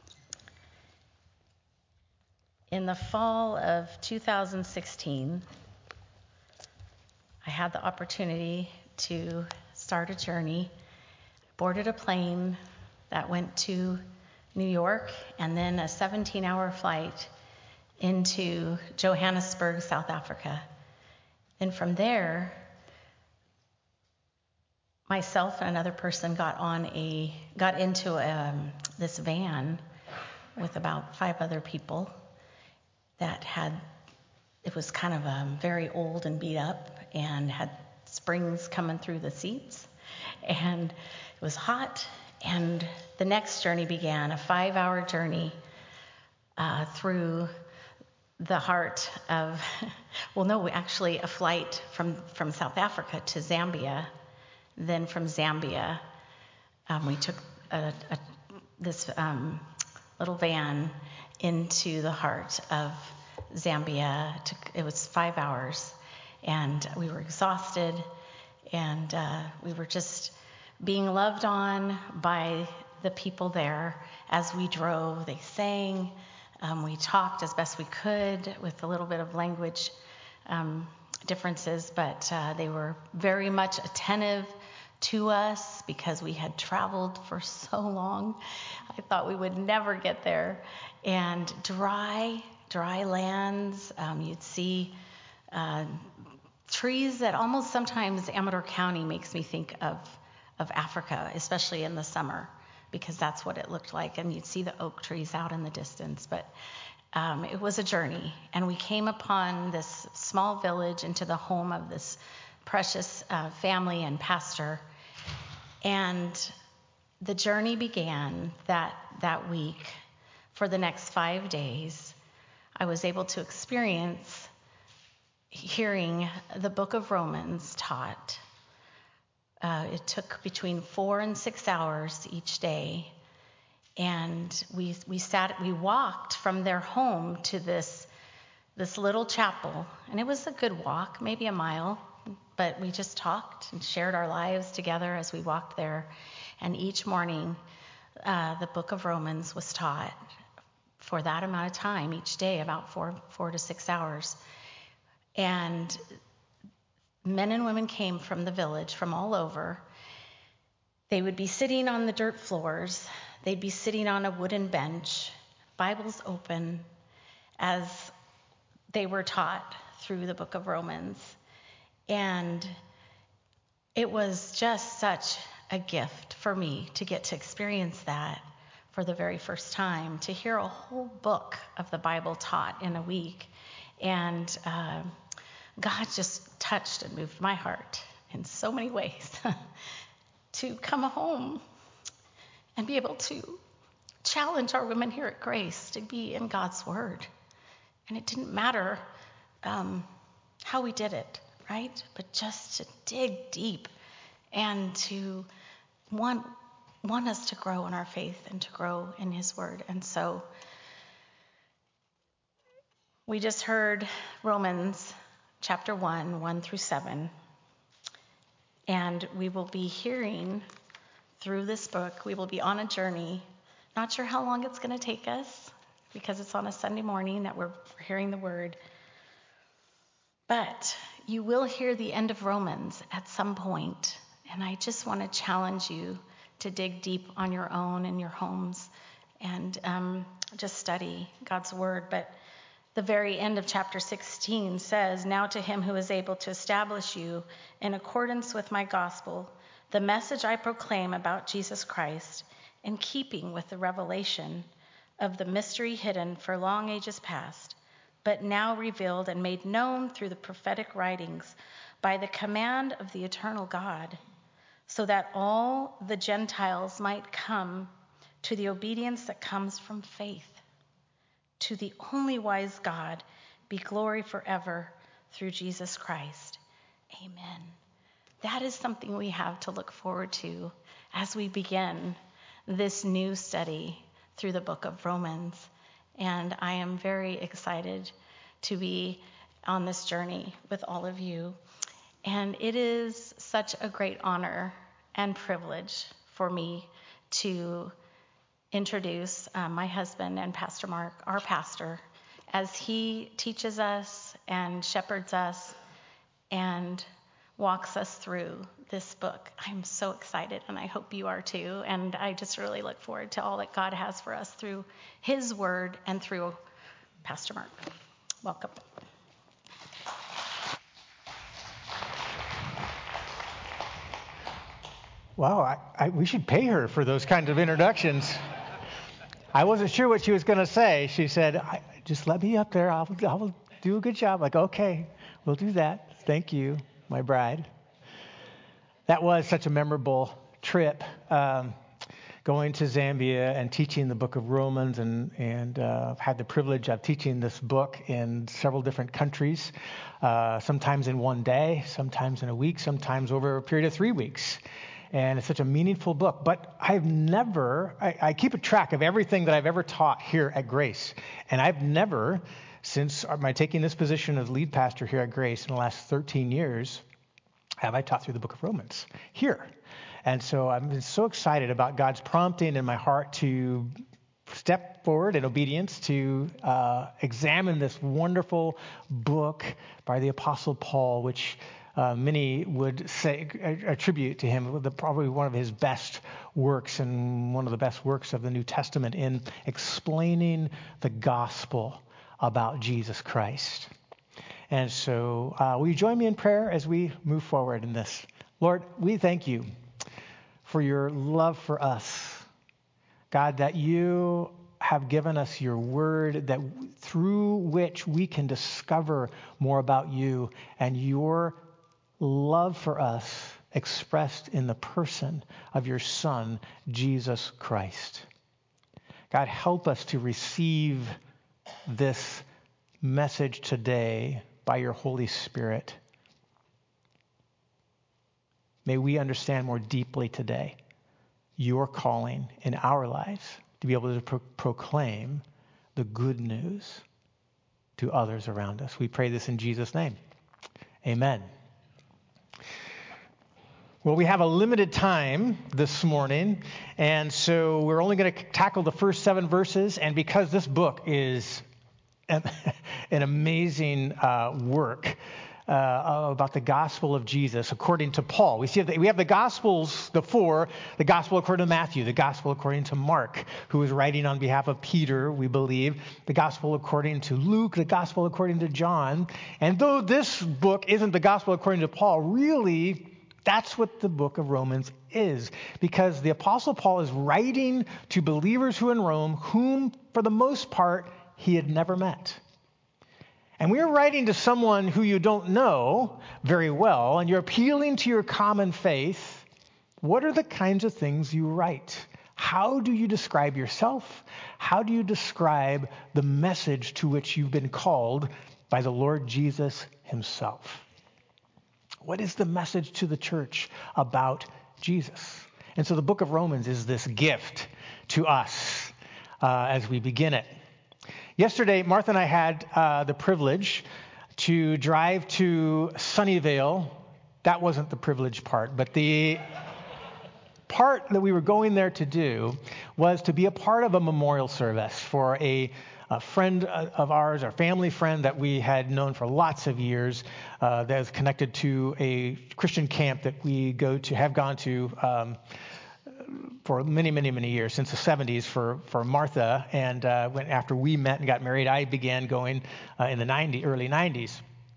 In the fall of 2016, I had the opportunity to start a journey. Boarded a plane that went to New York and then a 17-hour flight into Johannesburg, South Africa. And from there, myself and another person got into this van with about 5 other people it was kind of very old and beat up and had springs coming through the seats, and it was hot. And the next journey began, a 5-hour journey through the heart of, a flight from South Africa to Zambia. Then from Zambia, we took this little van into the heart of Zambia. It was 5 hours, and we were exhausted, and we were just being loved on by the people there as we drove. They sang. We talked as best we could with a little bit of language differences, but they were very much attentive to us because we had traveled for so long. I thought we would never get there. And dry lands. You'd see trees that almost sometimes Amador County makes me think of Africa, especially in the summer, because that's what it looked like. And you'd see the oak trees out in the distance. But it was a journey. And we came upon this small village into the home of this precious family and pastor. And the journey began that week. For the next 5 days, I was able to experience hearing the book of Romans taught. It took between 4 and 6 hours each day. And we walked from their home to this little chapel. And it was a good walk, maybe a mile. But we just talked and shared our lives together as we walked there. And each morning, the book of Romans was taught for that amount of time each day, about 4 to 6 hours. And men and women came from the village, from all over. They would be sitting on the dirt floors. They'd be sitting on a wooden bench, Bibles open, as they were taught through the book of Romans. And it was just such a gift for me to get to experience that for the very first time, to hear a whole book of the Bible taught in a week. And God just touched and moved my heart in so many ways to come home and be able to challenge our women here at Grace to be in God's Word. And it didn't matter how we did it, right? But just to dig deep and to want us to grow in our faith and to grow in His Word. And so we just heard Romans chapter 1 through 7. And we will be hearing through this book, we will be on a journey. Not sure how long it's going to take us because it's on a Sunday morning that we're hearing the Word. But you will hear the end of Romans at some point. And I just want to challenge you to dig deep on your own in your homes and just study God's Word. But the very end of chapter 16 says, "Now to Him who is able to establish you in accordance with my gospel, the message I proclaim about Jesus Christ, in keeping with the revelation of the mystery hidden for long ages past, but now revealed and made known through the prophetic writings by the command of the eternal God, so that all the Gentiles might come to the obedience that comes from faith. To the only wise God be glory forever through Jesus Christ. Amen." That is something we have to look forward to as we begin this new study through the book of Romans. And I am very excited to be on this journey with all of you. And it is such a great honor and privilege for me to introduce my husband and Pastor Mark, our pastor, as he teaches us and shepherds us and walks us through this book. I'm so excited, and I hope you are too. And I just really look forward to all that God has for us through His Word and through Pastor Mark. Welcome. Wow, we should pay her for those kinds of introductions. I wasn't sure what she was going to say. She said, just let me up there. I will do a good job. Like, okay, we'll do that. Thank you, my bride. That was such a memorable trip, going to Zambia and teaching the book of Romans, and had the privilege of teaching this book in several different countries, sometimes in one day, sometimes in a week, sometimes over a period of 3 weeks. And it's such a meaningful book. But I keep a track of everything that I've ever taught here at Grace. And I've never, since my taking this position as lead pastor here at Grace in the last 13 years, have I taught through the book of Romans here. And so I'm so excited about God's prompting in my heart to step forward in obedience to examine this wonderful book by the Apostle Paul, which many would say attribute to him probably one of his best works and one of the best works of the New Testament in explaining the gospel about Jesus Christ. And so will you join me in prayer as we move forward in this? Lord, we thank you for your love for us. God, that you have given us your word, that through which we can discover more about you and your love for us expressed in the person of your Son, Jesus Christ. God, help us to receive this message today by your Holy Spirit. May we understand more deeply today your calling in our lives to be able to proclaim the good news to others around us. We pray this in Jesus' name. Amen. Well, we have a limited time this morning, and so we're only going to tackle the first 7 verses. And because this book is an amazing work about the gospel of Jesus according to Paul. We have the Gospels, the Gospel according to Matthew, the Gospel according to Mark, who is writing on behalf of Peter, we believe, the Gospel according to Luke, the Gospel according to John. And though this book isn't the Gospel according to Paul, really, that's what the book of Romans is, because the Apostle Paul is writing to believers who are in Rome, whom, for the most part, he had never met. And we are writing to someone who you don't know very well, and you're appealing to your common faith. What are the kinds of things you write? How do you describe yourself? How do you describe the message to which you've been called by the Lord Jesus himself? What is the message to the church about Jesus? And so the book of Romans is this gift to us as we begin it. Yesterday, Martha and I had the privilege to drive to Sunnyvale. That wasn't the privileged part, but the part that we were going there to do was to be a part of a memorial service for a friend of ours, our family friend that we had known for lots of years, that is connected to a Christian camp that we have gone to for many, many, many years, since the 70s for Martha. And after we met and got married, I began going in the early 90s.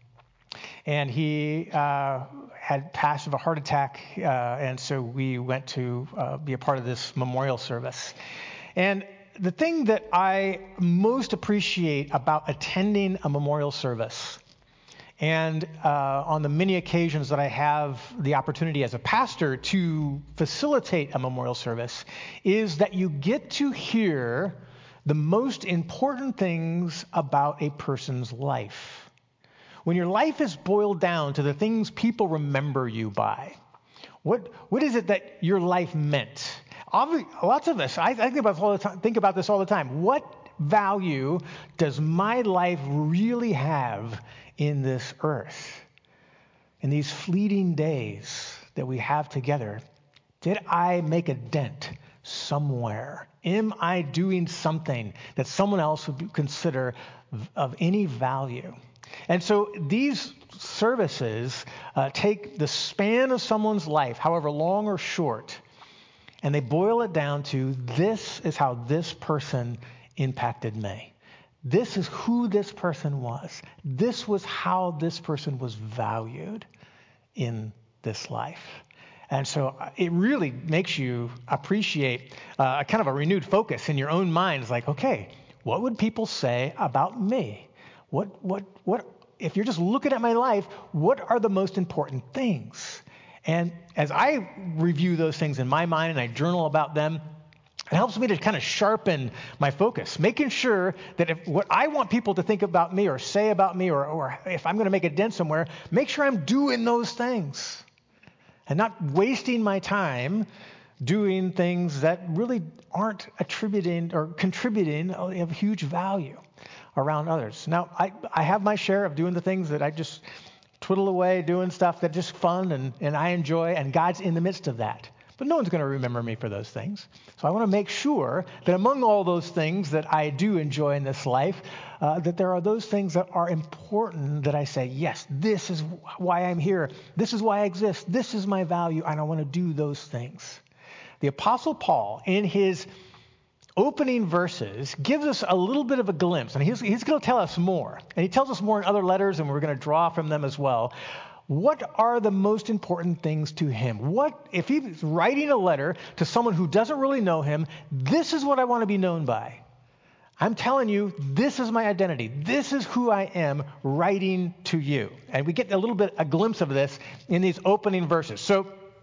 And he had passed of a heart attack, and so we went to be a part of this memorial service. And the thing that I most appreciate about attending a memorial service, and on the many occasions that I have the opportunity as a pastor to facilitate a memorial service, is that you get to hear the most important things about a person's life. When your life is boiled down to the things people remember you by, what is it that your life meant? Lots of us, I think about this all the time. What value does my life really have in this earth? In these fleeting days that we have together, did I make a dent somewhere? Am I doing something that someone else would consider of any value? And so these services take the span of someone's life, however long or short, and they boil it down to, this is how this person impacted me. This is who this person was. This was how this person was valued in this life. And so it really makes you appreciate a kind of a renewed focus in your own mind. It's like, okay, what would people say about me? What, if you're just looking at my life, what are the most important things? And as I review those things in my mind and I journal about them, it helps me to kind of sharpen my focus, making sure that if what I want people to think about me or say about me, or if I'm going to make a dent somewhere, make sure I'm doing those things and not wasting my time doing things that really aren't attributing or contributing of huge value around others. Now, I have my share of doing the things that I just twiddle away, doing stuff that's just fun and I enjoy, and God's in the midst of that. But no one's going to remember me for those things. So I want to make sure that among all those things that I do enjoy in this life, that there are those things that are important that I say, yes, this is why I'm here. This is why I exist. This is my value, and I want to do those things. The Apostle Paul, in his opening verses, gives us a little bit of a glimpse, and he's going to tell us more. And he tells us more in other letters, and we're going to draw from them as well. What are the most important things to him? If he's writing a letter to someone who doesn't really know him, this is what I want to be known by. I'm telling you, this is my identity. This is who I am writing to you. And we get a glimpse of this in these opening verses. So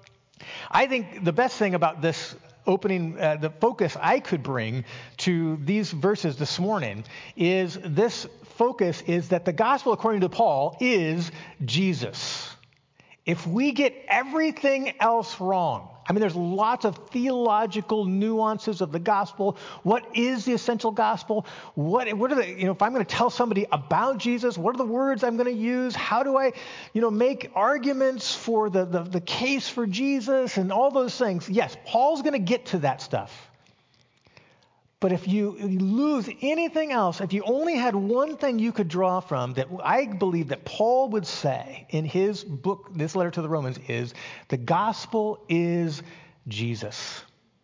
I think the best thing about this opening, the focus I could bring to these verses this morning is this focus is that the gospel, according to Paul, is Jesus. If we get everything else wrong, I mean, there's lots of theological nuances of the gospel. What is the essential gospel? What are the, if I'm going to tell somebody about Jesus, what are the words I'm going to use? How do I, make arguments for the case for Jesus and all those things? Yes, Paul's going to get to that stuff. But if you lose anything else, if you only had one thing you could draw from that I believe that Paul would say in his book, this letter to the Romans, is the gospel is Jesus.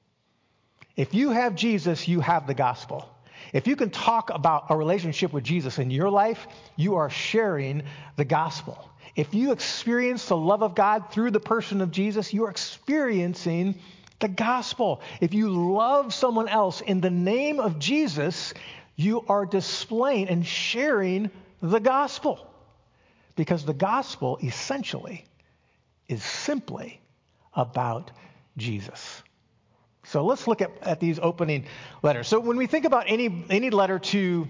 If you have Jesus, you have the gospel. If you can talk about a relationship with Jesus in your life, you are sharing the gospel. If you experience the love of God through the person of Jesus, you are experiencing the gospel. If you love someone else in the name of Jesus, you are displaying and sharing the gospel. Because the gospel essentially is simply about Jesus. So let's look at these opening letters. So when we think about any letter to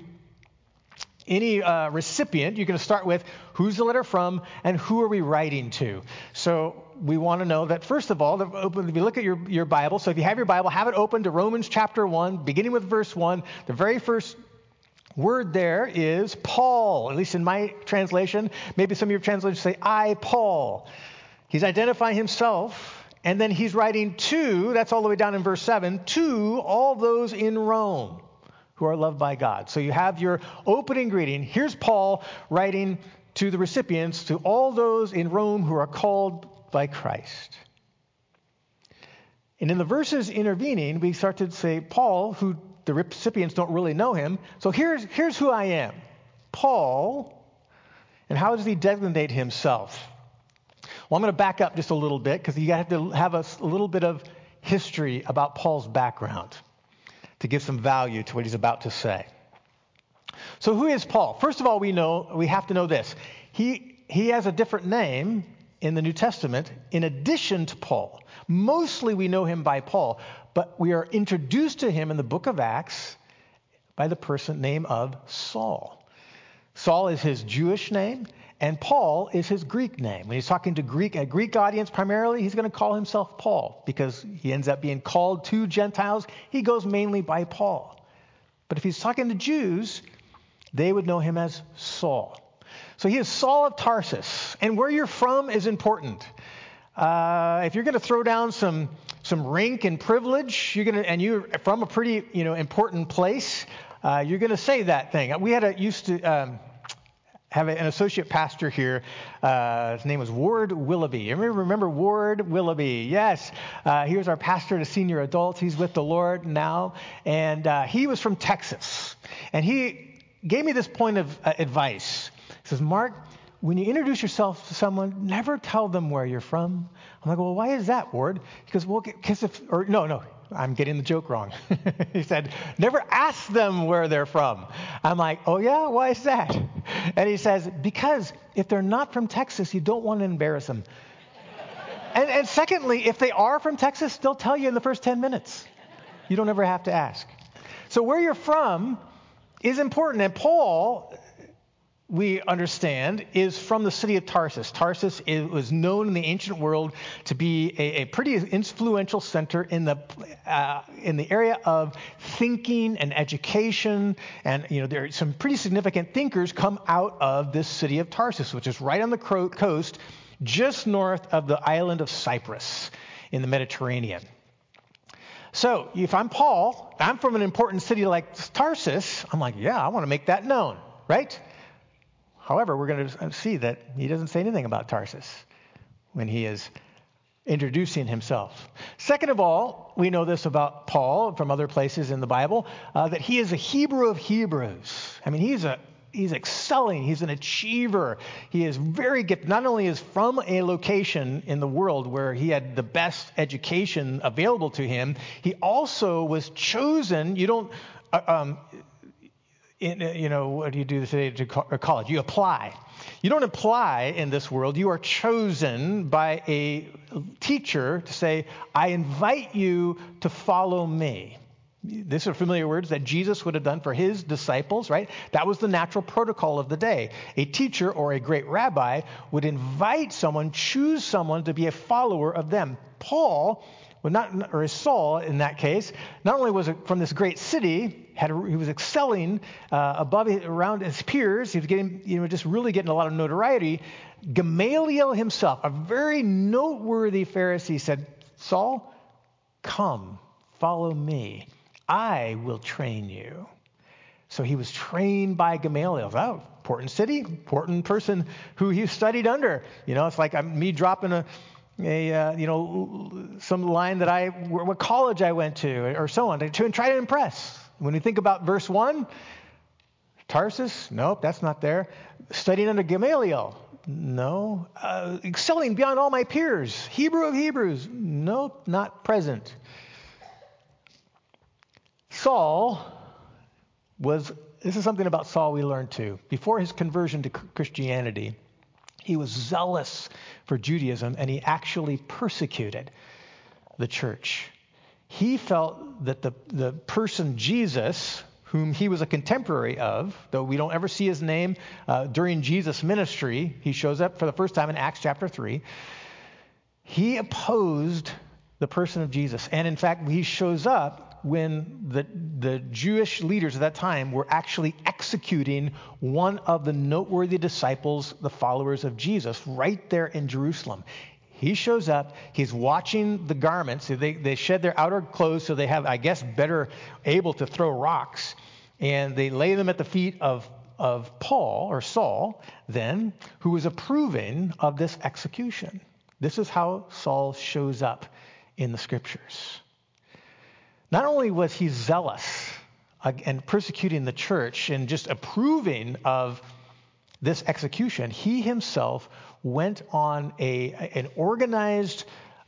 any recipient, you're going to start with who's the letter from and who are we writing to. So we want to know that, first of all, if you look at your Bible, so if you have your Bible, have it open to Romans chapter 1, beginning with verse 1. The very first word there is Paul, at least in my translation. Maybe some of your translations say, I, Paul. He's identifying himself, and then he's writing to, that's all the way down in verse 7, to all those in Rome who are loved by God. So you have your opening greeting. Here's Paul writing to the recipients, to all those in Rome who are called by Christ. And in the verses intervening, we start to say, Paul, who the recipients don't really know him. So here's who I am. Paul, and how does he designate himself? Well, I'm going to back up just a little bit because you have to have a little bit of history about Paul's background to give some value to what he's about to say. So who is Paul? First of all, we have to know this. He has a different name in the New Testament in addition to Paul. Mostly we know him by Paul, but we are introduced to him in the book of Acts by the person name of Saul. Saul is his Jewish name, and Paul is his Greek name. When he's talking to a Greek audience primarily, he's going to call himself Paul because he ends up being called to Gentiles. He goes mainly by Paul. But if he's talking to Jews, they would know him as Saul. So he is Saul of Tarsus, and where you're from is important. If you're going to throw down some rank and privilege, you're from a pretty important place, you're going to say that thing. We used to have an associate pastor here. His name was Ward Willoughby. You remember Ward Willoughby? Yes. He was our pastor to senior adults. He's with the Lord now, and he was from Texas, and he gave me this point of advice. He says, Mark, when you introduce yourself to someone, never tell them where you're from. I'm like, well, why is that, Ward? He goes, well, because no, I'm getting the joke wrong. He said, never ask them where they're from. I'm like, oh yeah, why is that? And he says, because if they're not from Texas, you don't want to embarrass them. And secondly, if they are from Texas, they'll tell you in the first 10 minutes. You don't ever have to ask. So where you're from is important. And Paul, we understand, is from the city of Tarsus. Tarsus was known in the ancient world to be a pretty influential center in the area of thinking and education. And there are some pretty significant thinkers come out of this city of Tarsus, which is right on the coast, just north of the island of Cyprus in the Mediterranean. So if I'm Paul, I'm from an important city like Tarsus, I'm like, yeah, I want to make that known, right? However, we're going to see that he doesn't say anything about Tarsus when he is introducing himself. Second of all, we know this about Paul from other places in the Bible, that he is a Hebrew of Hebrews. I mean, he's excelling. He's an achiever. He is very gifted. Not only is from a location in the world where he had the best education available to him, he also was chosen. You don't, what do you do today to college? You apply. You don't apply in this world. You are chosen by a teacher to say, I invite you to follow me. These are familiar words that Jesus would have done for his disciples, right? That was the natural protocol of the day. A teacher or a great rabbi would invite someone, choose someone to be a follower of them. Paul, Saul in that case, not only was it from this great city, he was excelling around his peers. He was getting, just really getting a lot of notoriety. Gamaliel himself, a very noteworthy Pharisee, said, Saul, come, follow me. I will train you. So he was trained by Gamaliel. Oh, important city, important person who he studied under. It's like me dropping some line that what college I went to, or so on, to try to impress. When you think about verse 1, Tarsus, nope, that's not there. Studying under Gamaliel, no. Excelling beyond all my peers, Hebrew of Hebrews, nope, not present. This is something about Saul we learned too. Before his conversion to Christianity, he was zealous for Judaism, and he actually persecuted the church. He felt that the person Jesus, whom he was a contemporary of, though we don't ever see his name during Jesus' ministry, he shows up for the first time in Acts chapter 3, he opposed the person of Jesus. And in fact, he shows up when the Jewish leaders at that time were actually executing one of the noteworthy disciples, the followers of Jesus, right there in Jerusalem. He shows up, he's watching the garments. They shed their outer clothes so they have, I guess, better able to throw rocks. And they lay them at the feet of Paul, or Saul, then, who was approving of this execution. This is how Saul shows up in the scriptures. Not only was he zealous and persecuting the church and just approving of this execution, he himself went on an organized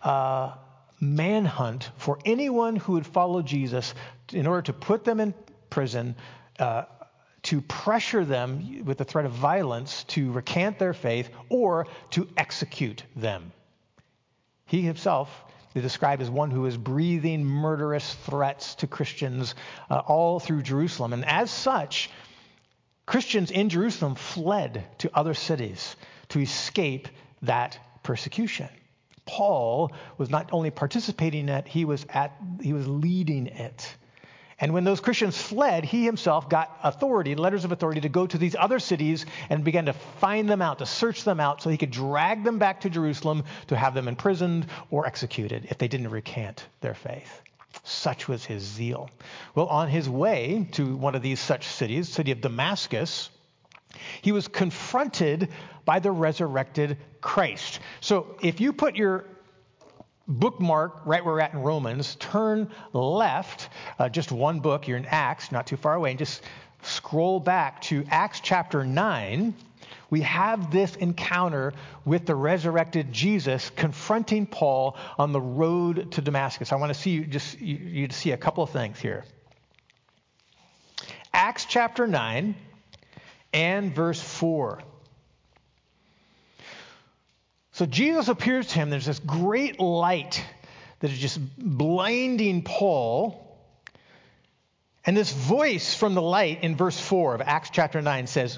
manhunt for anyone who would follow Jesus in order to put them in prison, to pressure them with the threat of violence to recant their faith or to execute them. He himself is described as one who is breathing murderous threats to Christians all through Jerusalem. And as such, Christians in Jerusalem fled to other cities to escape that persecution. Paul was not only participating in it, he was leading it. And when those Christians fled, he himself got authority, letters of authority, to go to these other cities and began to find them out, to search them out, so he could drag them back to Jerusalem to have them imprisoned or executed if they didn't recant their faith. Such was his zeal. Well, on his way to one of these such cities, city of Damascus, he was confronted by the resurrected Christ. So if you put your bookmark right where we're at in Romans, turn left, just one book, you're in Acts, not too far away, and just scroll back to Acts chapter 9. we have this encounter with the resurrected Jesus confronting Paul on the road to Damascus. I want to see you to see a couple of things here. Acts chapter 9 and verse 4. So Jesus appears to him. There's this great light that is just blinding Paul. And this voice from the light in verse 4 of Acts chapter 9 says,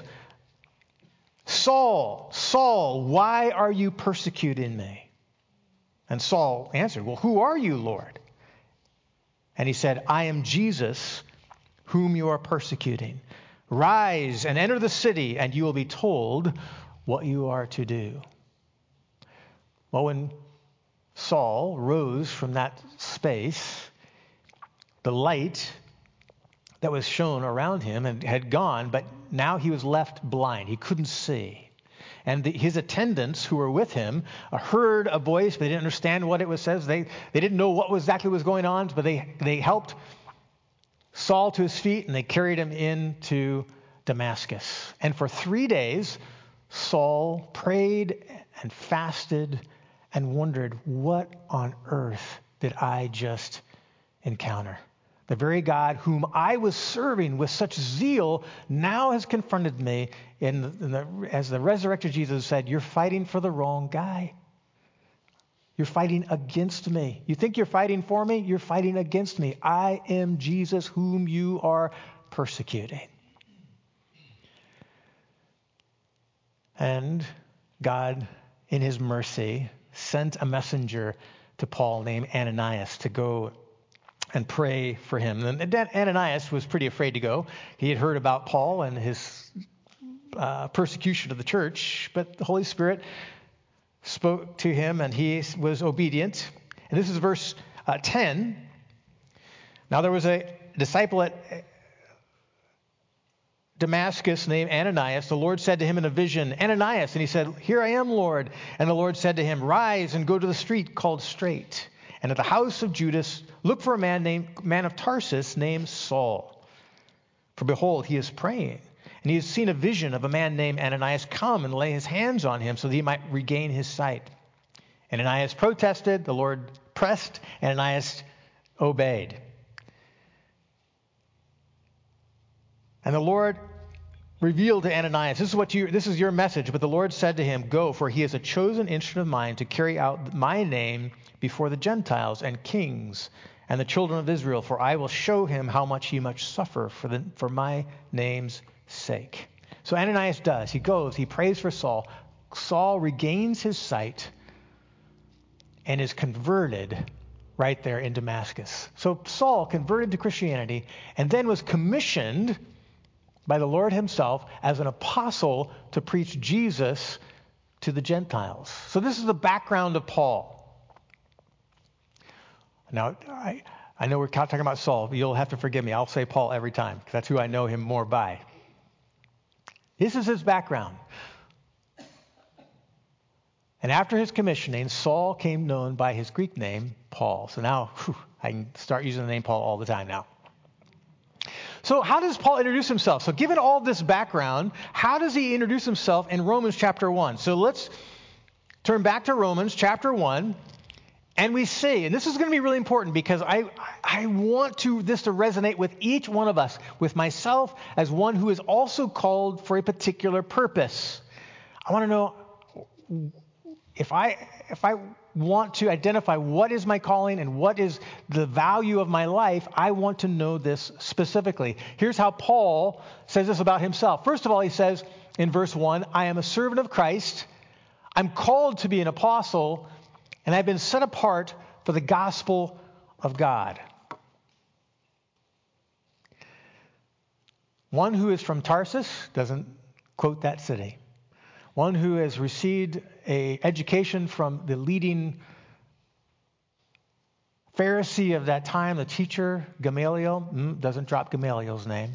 Saul, Saul, why are you persecuting me? And Saul answered, well, who are you, Lord? And he said, I am Jesus, whom you are persecuting. Rise and enter the city, and you will be told what you are to do. Well, when Saul rose from that space, the light that was shown around him and had gone, but now he was left blind. He couldn't see. And his attendants who were with him heard a voice, but they didn't understand what it was says. They didn't know what exactly was going on, but they helped Saul to his feet and they carried him into Damascus. And for 3 days, Saul prayed and fasted and wondered, what on earth did I just encounter? The very God whom I was serving with such zeal now has confronted me. As the resurrected Jesus said, you're fighting for the wrong guy. You're fighting against me. You think you're fighting for me? You're fighting against me. I am Jesus whom you are persecuting. And God, in his mercy, sent a messenger to Paul named Ananias to go and pray for him. And Ananias was pretty afraid to go. He had heard about Paul and his persecution of the church, but the Holy Spirit spoke to him and he was obedient. And this is verse 10. Now there was a disciple at Damascus named Ananias. The Lord said to him in a vision, Ananias, and he said, here I am, Lord. And the Lord said to him, rise and go to the street called Straight. And at the house of Judas, look for a man of Tarsus named Saul. For behold, he is praying. And he has seen a vision of a man named Ananias come and lay his hands on him so that he might regain his sight. Ananias protested. The Lord pressed. Ananias obeyed. And the Lord revealed to Ananias, this is your message. But the Lord said to him, go, for he is a chosen instrument of mine to carry out my name before the Gentiles and kings and the children of Israel, for I will show him how much he must suffer for my name's sake. So Ananias does. He goes, he prays for Saul. Saul regains his sight and is converted right there in Damascus. So Saul converted to Christianity and then was commissioned by the Lord himself as an apostle to preach Jesus to the Gentiles. So this is the background of Paul. Now, I know we're talking about Saul, but you'll have to forgive me. I'll say Paul every time because that's who I know him more by. This is his background. And after his commissioning, Saul came known by his Greek name, Paul. So now I can start using the name Paul all the time now. So how does Paul introduce himself? So given all this background, how does he introduce himself in Romans chapter 1? So let's turn back to Romans chapter 1. And we see, and this is going to be really important because I want this to resonate with each one of us, with myself as one who is also called for a particular purpose. I want to know if I want to identify what is my calling and what is the value of my life, I want to know this specifically. Here's how Paul says this about himself. First of all, he says in verse 1, I am a servant of Christ. I'm called to be an apostle, and I've been set apart for the gospel of God. One who is from Tarsus doesn't quote that city. One who has received an education from the leading Pharisee of that time, the teacher, Gamaliel, doesn't drop Gamaliel's name.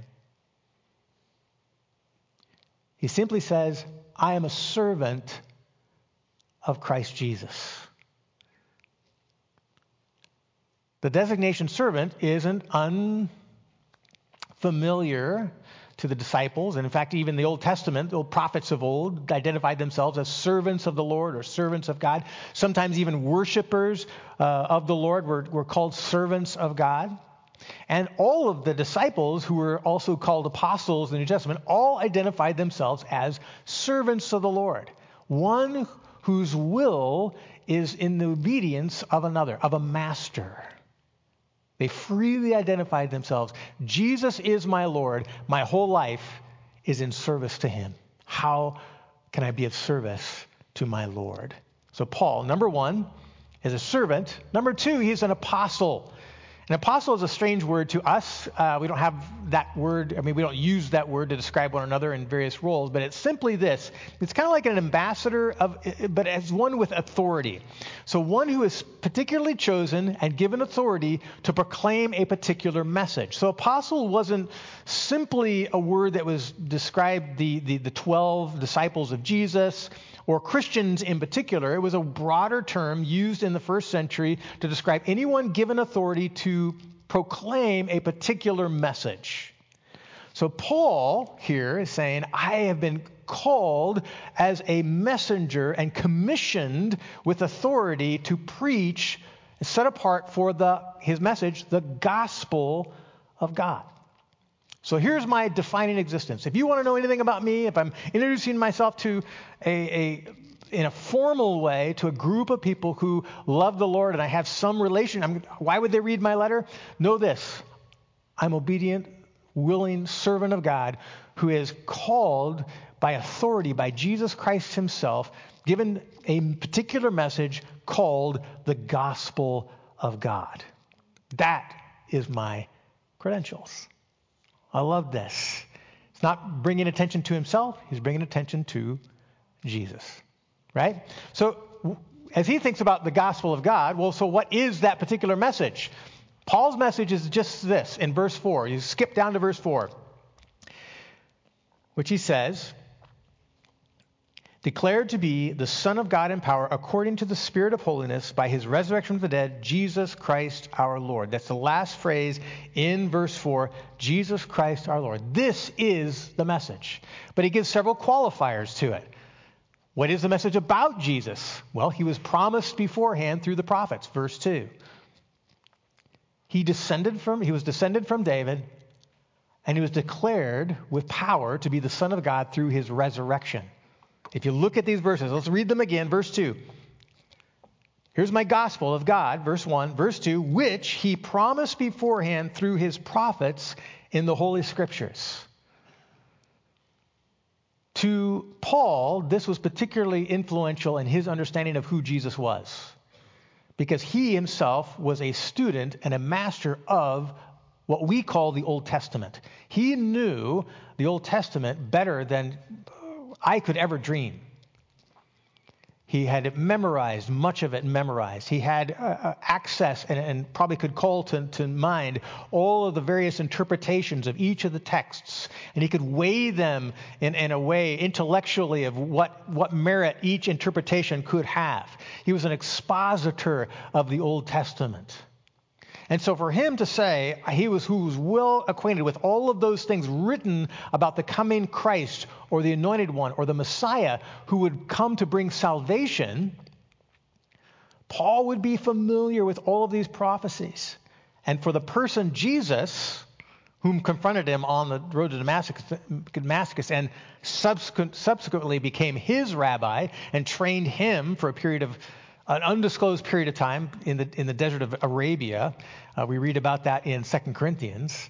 He simply says, I am a servant of Christ Jesus. The designation servant isn't unfamiliar to the disciples. And in fact, even the Old Testament, the old prophets of old identified themselves as servants of the Lord or servants of God. Sometimes even worshipers of the Lord were called servants of God. And all of the disciples who were also called apostles in the New Testament all identified themselves as servants of the Lord. One whose will is in the obedience of another, of a master. They freely identified themselves. Jesus is my Lord. My whole life is in service to him. How can I be of service to my Lord? So Paul, number one, is a servant. Number two, he's an apostle. An apostle is a strange word to us. We don't have that word. We don't use that word to describe one another in various roles, but it's simply this. It's kind of like an ambassador, but as one with authority. So one who is particularly chosen and given authority to proclaim a particular message. So apostle wasn't simply a word that was described the 12 disciples of Jesus or Christians in particular. It was a broader term used in the first century to describe anyone given authority to proclaim a particular message. So Paul here is saying, I have been called as a messenger and commissioned with authority to preach, set apart for his message, the gospel of God. So here's my defining existence. If you want to know anything about me, if I'm introducing myself to in a formal way to a group of people who love the Lord and I have some relation, why would they read my letter? Know this. I'm obedient, willing servant of God who is called by authority by Jesus Christ himself, given a particular message called the gospel of God. That is my credentials. I love this. It's not bringing attention to himself. He's bringing attention to Jesus, right? So as he thinks about the gospel of God, well, so what is that particular message? Paul's message is just this in verse 4. You skip down to verse 4, which he says, declared to be the Son of God in power according to the Spirit of holiness by his resurrection from the dead, Jesus Christ our Lord. That's the last phrase in verse 4, Jesus Christ our Lord. This is the message. But he gives several qualifiers to it. What is the message about Jesus? Well, he was promised beforehand through the prophets, verse 2. He was descended from David, and he was declared with power to be the Son of God through his resurrection. If you look at these verses, let's read them again. Verse 2. Here's my gospel of God, verse 1. Verse 2, which he promised beforehand through his prophets in the Holy Scriptures. To Paul, this was particularly influential in his understanding of who Jesus was, because he himself was a student and a master of what we call the Old Testament. He knew the Old Testament better than I could ever dream. He had memorized, much of it memorized. He had access and probably could call to mind all of the various interpretations of each of the texts. And he could weigh them in a way intellectually of what merit each interpretation could have. He was an expositor of the Old Testament. And so for him to say who was well acquainted with all of those things written about the coming Christ or the Anointed One or the Messiah who would come to bring salvation, Paul would be familiar with all of these prophecies. And for the person Jesus, whom confronted him on the road to Damascus and subsequently became his rabbi and trained him for an undisclosed period of time in the desert of Arabia. We read about that in 2 Corinthians.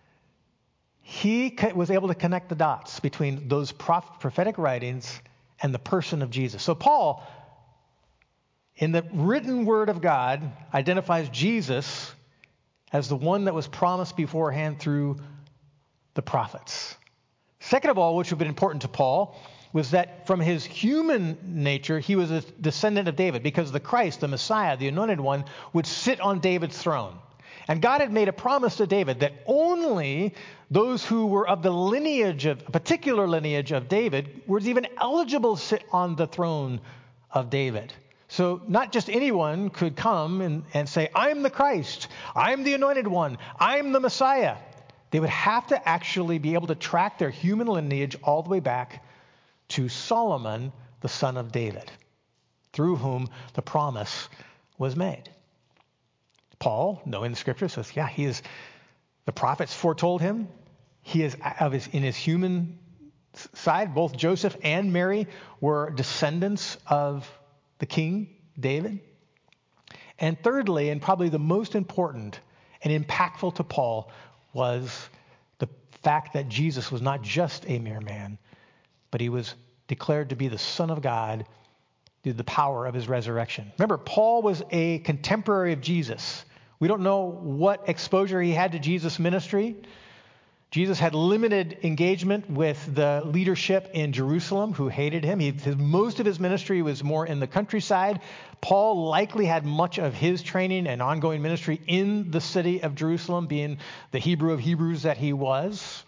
He was able to connect the dots between those prophetic writings and the person of Jesus. So Paul, in the written word of God, identifies Jesus as the one that was promised beforehand through the prophets. Second of all, which would have been important to Paul, was that from his human nature, he was a descendant of David, because the Christ, the Messiah, the Anointed One, would sit on David's throne. And God had made a promise to David that only those who were of the particular lineage of David were even eligible to sit on the throne of David. So not just anyone could come and say, I'm the Christ, I'm the Anointed One, I'm the Messiah. they would have to actually be able to track their human lineage all the way back to Solomon, the son of David, through whom the promise was made. Paul, knowing the scripture, says, yeah, the prophets foretold him. He is in his human side. Both Joseph and Mary were descendants of the king David. And thirdly, and probably the most important and impactful to Paul, was the fact that Jesus was not just a mere man, but he was declared to be the Son of God through the power of his resurrection. Remember, Paul was a contemporary of Jesus. We don't know what exposure he had to Jesus' ministry. Jesus had limited engagement with the leadership in Jerusalem who hated him. Most of his ministry was more in the countryside. Paul likely had much of his training and ongoing ministry in the city of Jerusalem, being the Hebrew of Hebrews that he was.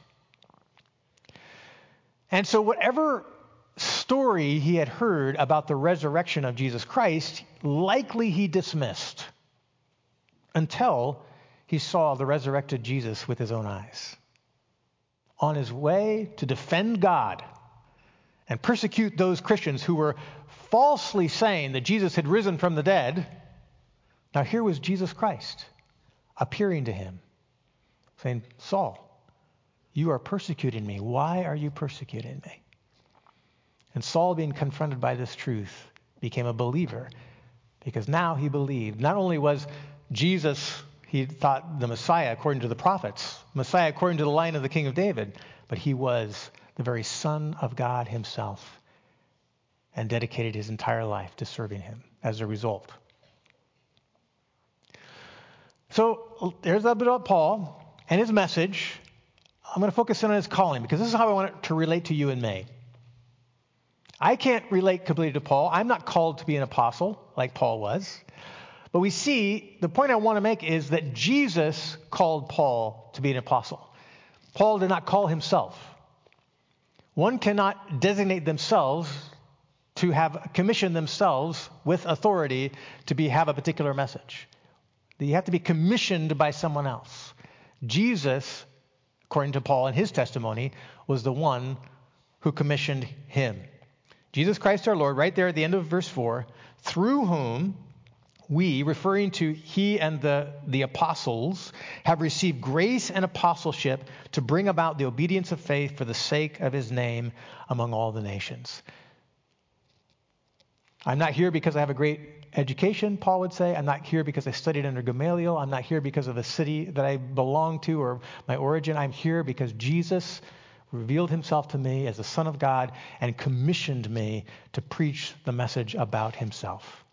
And so whatever story he had heard about the resurrection of Jesus Christ, likely he dismissed until he saw the resurrected Jesus with his own eyes. On his way to defend God and persecute those Christians who were falsely saying that Jesus had risen from the dead, now here was Jesus Christ appearing to him, saying, Saul, you are persecuting me. Why are you persecuting me? And Saul, being confronted by this truth, became a believer, because now he believed. Not only was Jesus, he thought, the Messiah according to the prophets, Messiah according to the line of the King of David, but he was the very Son of God himself, and dedicated his entire life to serving him as a result. So there's a bit about Paul and his message. I'm going to focus in on his calling, because this is how I want it to relate to you and me. I can't relate completely to Paul. I'm not called to be an apostle like Paul was. But we see, the point I want to make is that Jesus called Paul to be an apostle. Paul did not call himself. One cannot designate themselves to have commissioned themselves with authority to have a particular message. You have to be commissioned by someone else. Jesus, according to Paul in his testimony, was the one who commissioned him. Jesus Christ our Lord, right there at the end of verse 4, through whom we, referring to he and the apostles, have received grace and apostleship to bring about the obedience of faith for the sake of his name among all the nations. I'm not here because I have a great education, Paul would say. I'm not here because I studied under Gamaliel. I'm not here because of the city that I belong to or my origin. I'm here because Jesus revealed himself to me as the Son of God and commissioned me to preach the message about himself.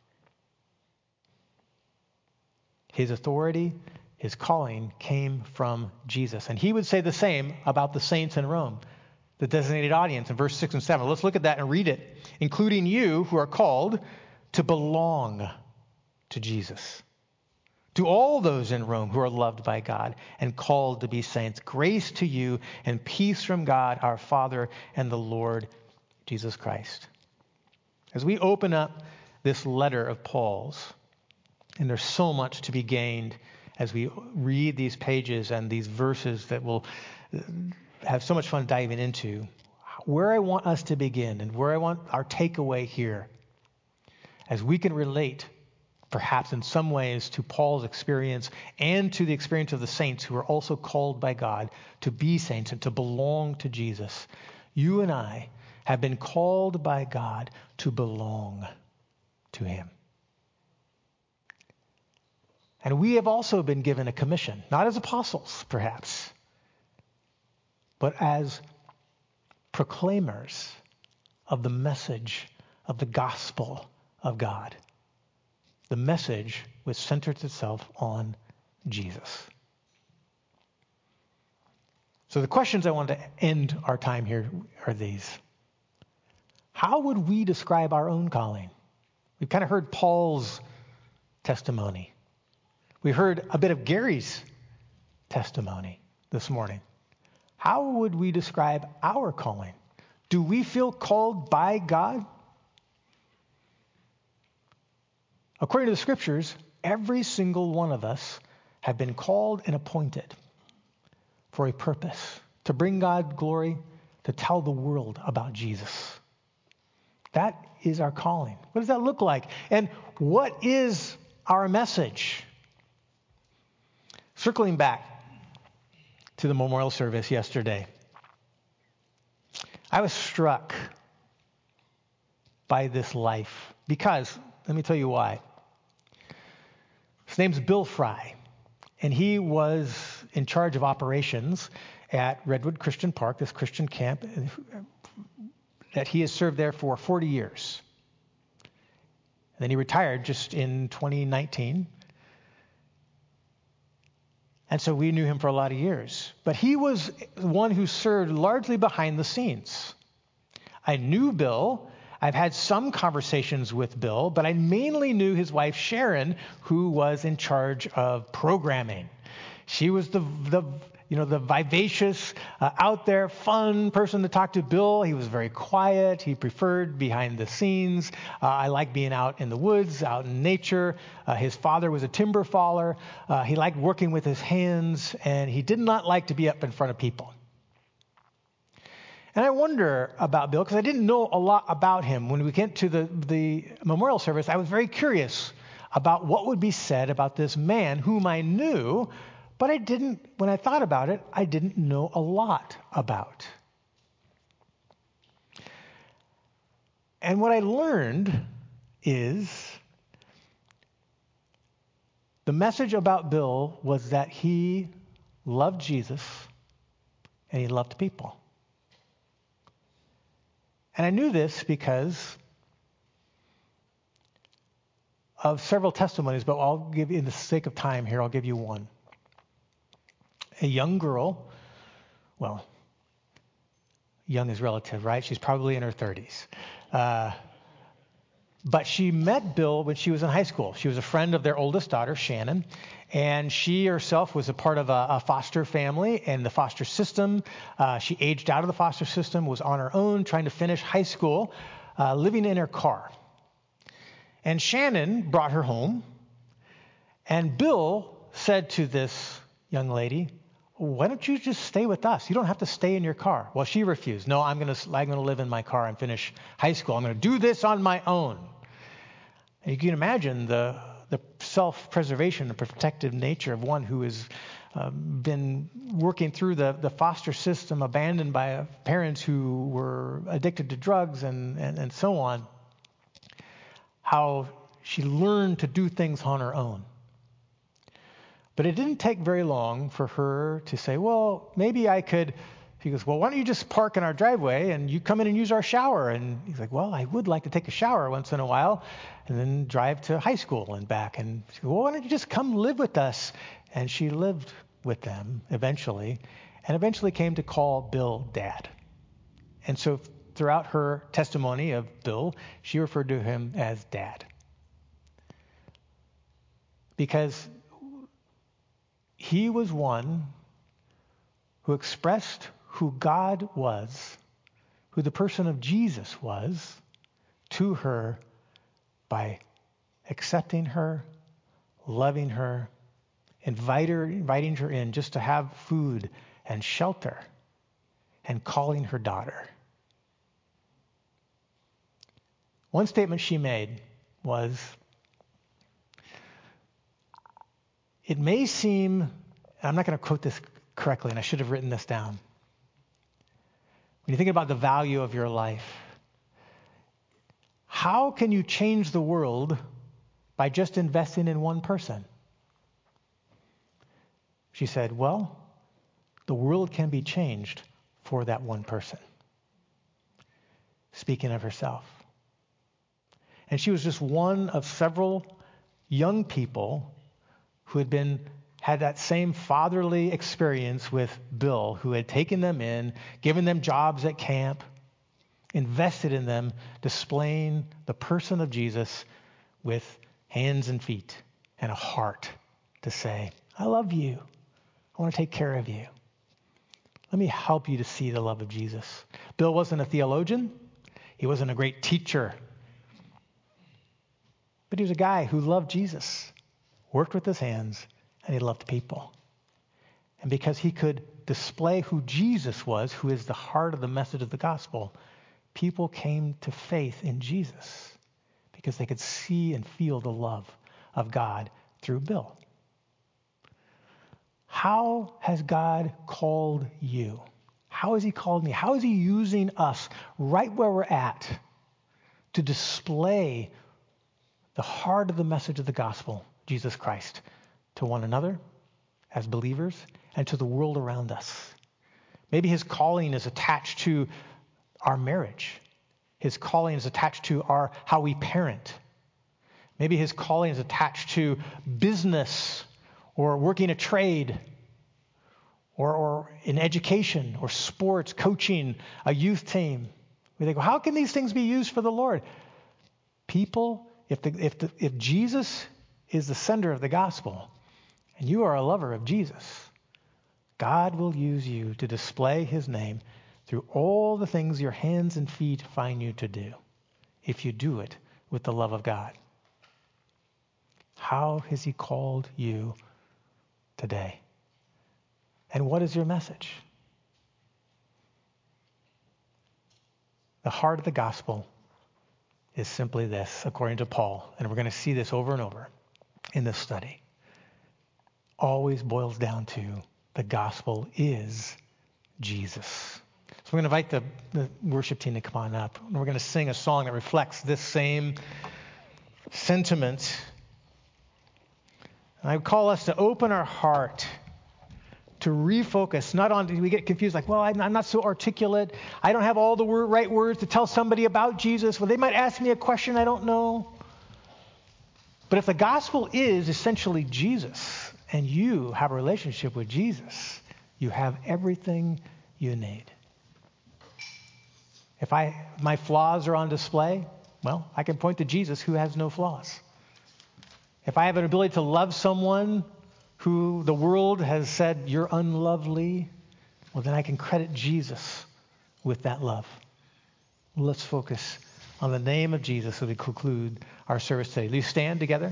His authority, his calling came from Jesus. And he would say the same about the saints in Rome, the designated audience in verse 6 and 7. Let's look at that and read it. Including you who are called to belong to Jesus. To all those in Rome who are loved by God and called to be saints, grace to you and peace from God our Father and the Lord Jesus Christ. As we open up this letter of Paul's, and there's so much to be gained as we read these pages and these verses that we'll have so much fun diving into, where I want us to begin and where I want our takeaway here, as we can relate perhaps in some ways to Paul's experience and to the experience of the saints who are also called by God to be saints and to belong to Jesus. You and I have been called by God to belong to him. And we have also been given a commission, not as apostles perhaps, but as proclaimers of the message of the gospel of God. The message which centers itself on Jesus. So the questions I want to end our time here are these. How would we describe our own calling? We've kind of heard Paul's testimony. We heard a bit of Gary's testimony this morning. How would we describe our calling? Do we feel called by God? According to the scriptures, every single one of us have been called and appointed for a purpose, to bring God glory, to tell the world about Jesus. That is our calling. What does that look like? And what is our message? Circling back to the memorial service yesterday, I was struck by this life because, let me tell you why. His name's Bill Fry, and he was in charge of operations at Redwood Christian Park, this Christian camp that he has served there for 40 years. And then he retired just in 2019. And so we knew him for a lot of years. But he was one who served largely behind the scenes. I knew Bill. I've had some conversations with Bill, but I mainly knew his wife, Sharon, who was in charge of programming. She was the vivacious, out there, fun person to talk to. Bill, he was very quiet. He preferred behind the scenes. I like being out in the woods, out in nature. His father was a timber faller. He liked working with his hands, and he did not like to be up in front of people. And I wonder about Bill, because I didn't know a lot about him. When we went to the memorial service, I was very curious about what would be said about this man whom I knew, but when I thought about it, I didn't know a lot about. And what I learned is the message about Bill was that he loved Jesus and he loved people. And I knew this because of several testimonies, but I'll give you, in the sake of time here, I'll give you one. A young girl, well, young is relative, right? She's probably in her 30s. But she met Bill when she was in high school. She was a friend of their oldest daughter, Shannon, and she herself was a part of a foster family and the foster system. She aged out of the foster system, was on her own, trying to finish high school, living in her car. And Shannon brought her home, and Bill said to this young lady, "Why don't you just stay with us? You don't have to stay in your car." Well, she refused. "No, I'm going to live in my car and finish high school. I'm going to do this on my own." And you can imagine the self-preservation, the protective nature of one who has been working through the foster system, abandoned by parents who were addicted to drugs and so on. How she learned to do things on her own. But it didn't take very long for her to say, "Well, maybe I could." He goes, "Well, why don't you just park in our driveway and you come in and use our shower?" And he's like, "Well, I would like to take a shower once in a while and then drive to high school and back." And she goes, "Well, why don't you just come live with us?" And she lived with them eventually, and eventually came to call Bill Dad. And so throughout her testimony of Bill, she referred to him as Dad. Because he was one who expressed who God was, who the person of Jesus was, to her by accepting her, loving her, inviting her in just to have food and shelter, and calling her daughter. One statement she made was, "It may seem," I'm not going to quote this correctly, and I should have written this down. When you think about the value of your life, how can you change the world by just investing in one person? She said, "Well, the world can be changed for that one person." Speaking of herself. And she was just one of several young people who had that same fatherly experience with Bill, who had taken them in, given them jobs at camp, invested in them, displaying the person of Jesus with hands and feet and a heart to say, "I love you. I want to take care of you. Let me help you to see the love of Jesus." Bill wasn't a theologian. He wasn't a great teacher. But he was a guy who loved Jesus, worked with his hands, and he loved people. And because he could display who Jesus was, who is the heart of the message of the gospel, people came to faith in Jesus because they could see and feel the love of God through Bill. How has God called you? How has he called me? How is he using us right where we're at to display the heart of the message of the gospel, Jesus Christ, to one another as believers and to the world around us? Maybe his calling is attached to our marriage. His calling is attached to how we parent. Maybe his calling is attached to business or working a trade or in education or sports, coaching a youth team. We think, well, how can these things be used for the Lord? People, if Jesus is the center of the gospel and you are a lover of Jesus, God will use you to display his name through all the things your hands and feet find you to do, if you do it with the love of God. How has he called you today? And what is your message? The heart of the gospel is simply this, according to Paul, and we're going to see this over and over in this study. Always boils down to the gospel is Jesus. So we're going to invite the worship team to come on up, and we're going to sing a song that reflects this same sentiment. And I would call us to open our heart to refocus, not on, we get confused, like, well, I'm not so articulate. I don't have all the right words to tell somebody about Jesus. Well, they might ask me a question I don't know. But if the gospel is essentially Jesus, and you have a relationship with Jesus, you have everything you need. If my flaws are on display, well, I can point to Jesus who has no flaws. If I have an ability to love someone who the world has said you're unlovely, well, then I can credit Jesus with that love. Let's focus on the name of Jesus as we conclude our service today. Will you stand together?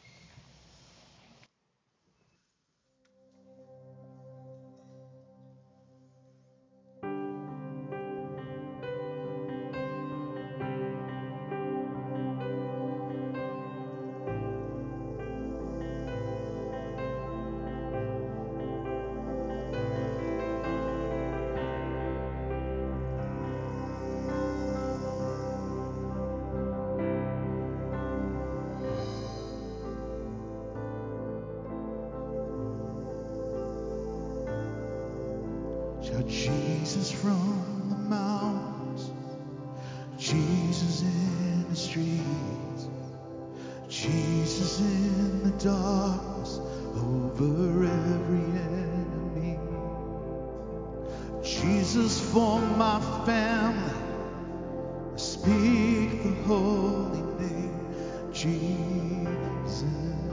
Shout Jesus from the mountains, Jesus in the streets, Jesus in the darkness over every enemy, Jesus for my family, I speak the holy name, Jesus.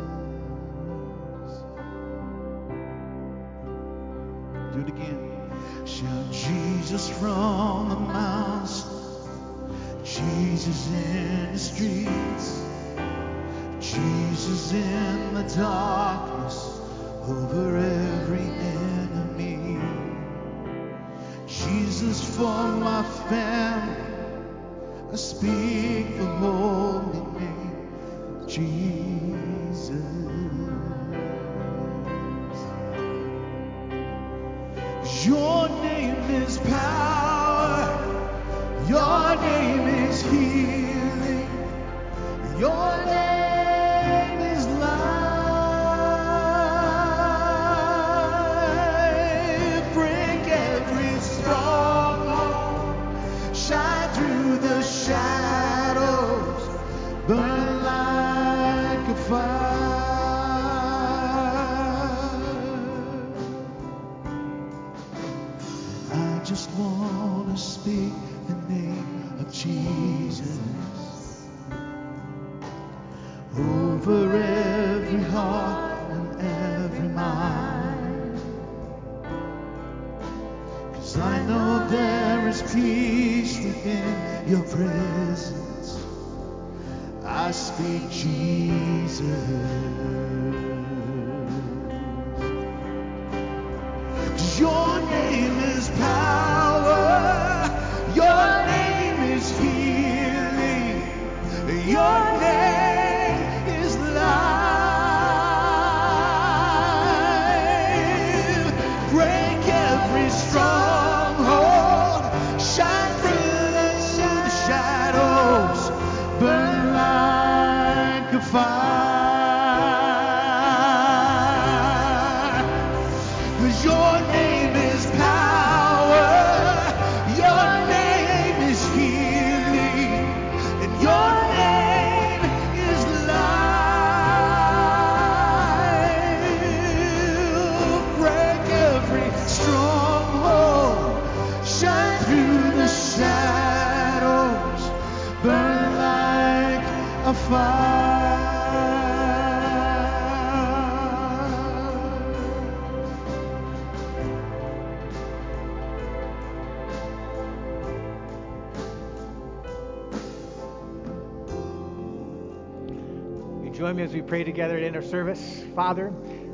Do it again. Shout Jesus from the mountains, Jesus in the streets, Jesus in the darkness over every enemy, Jesus for my family, I speak the holy name, Jesus. Your name is power, your name is healing, your name is life. Break every stronghold, shine through the shadows, burn like a fire. I just want to speak the name of Jesus over every heart and every mind, 'cause I know there is peace within your presence. I speak Jesus. Join me as we pray together to end our service. Father,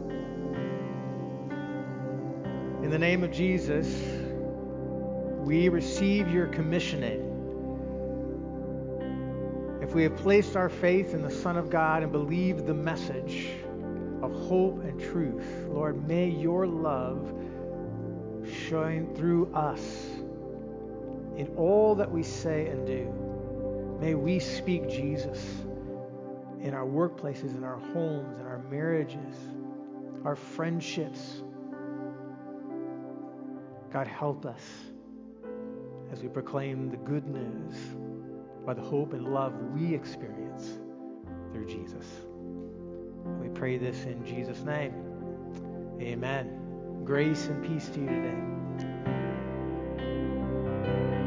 in the name of Jesus, we receive your commissioning. If we have placed our faith in the Son of God and believed the message of hope and truth, Lord, may your love shine through us in all that we say and do. May we speak Jesus in our workplaces, in our homes, in our marriages, our friendships. God, help us as we proclaim the good news by the hope and love we experience through Jesus. We pray this in Jesus' name. Amen. Grace and peace to you today.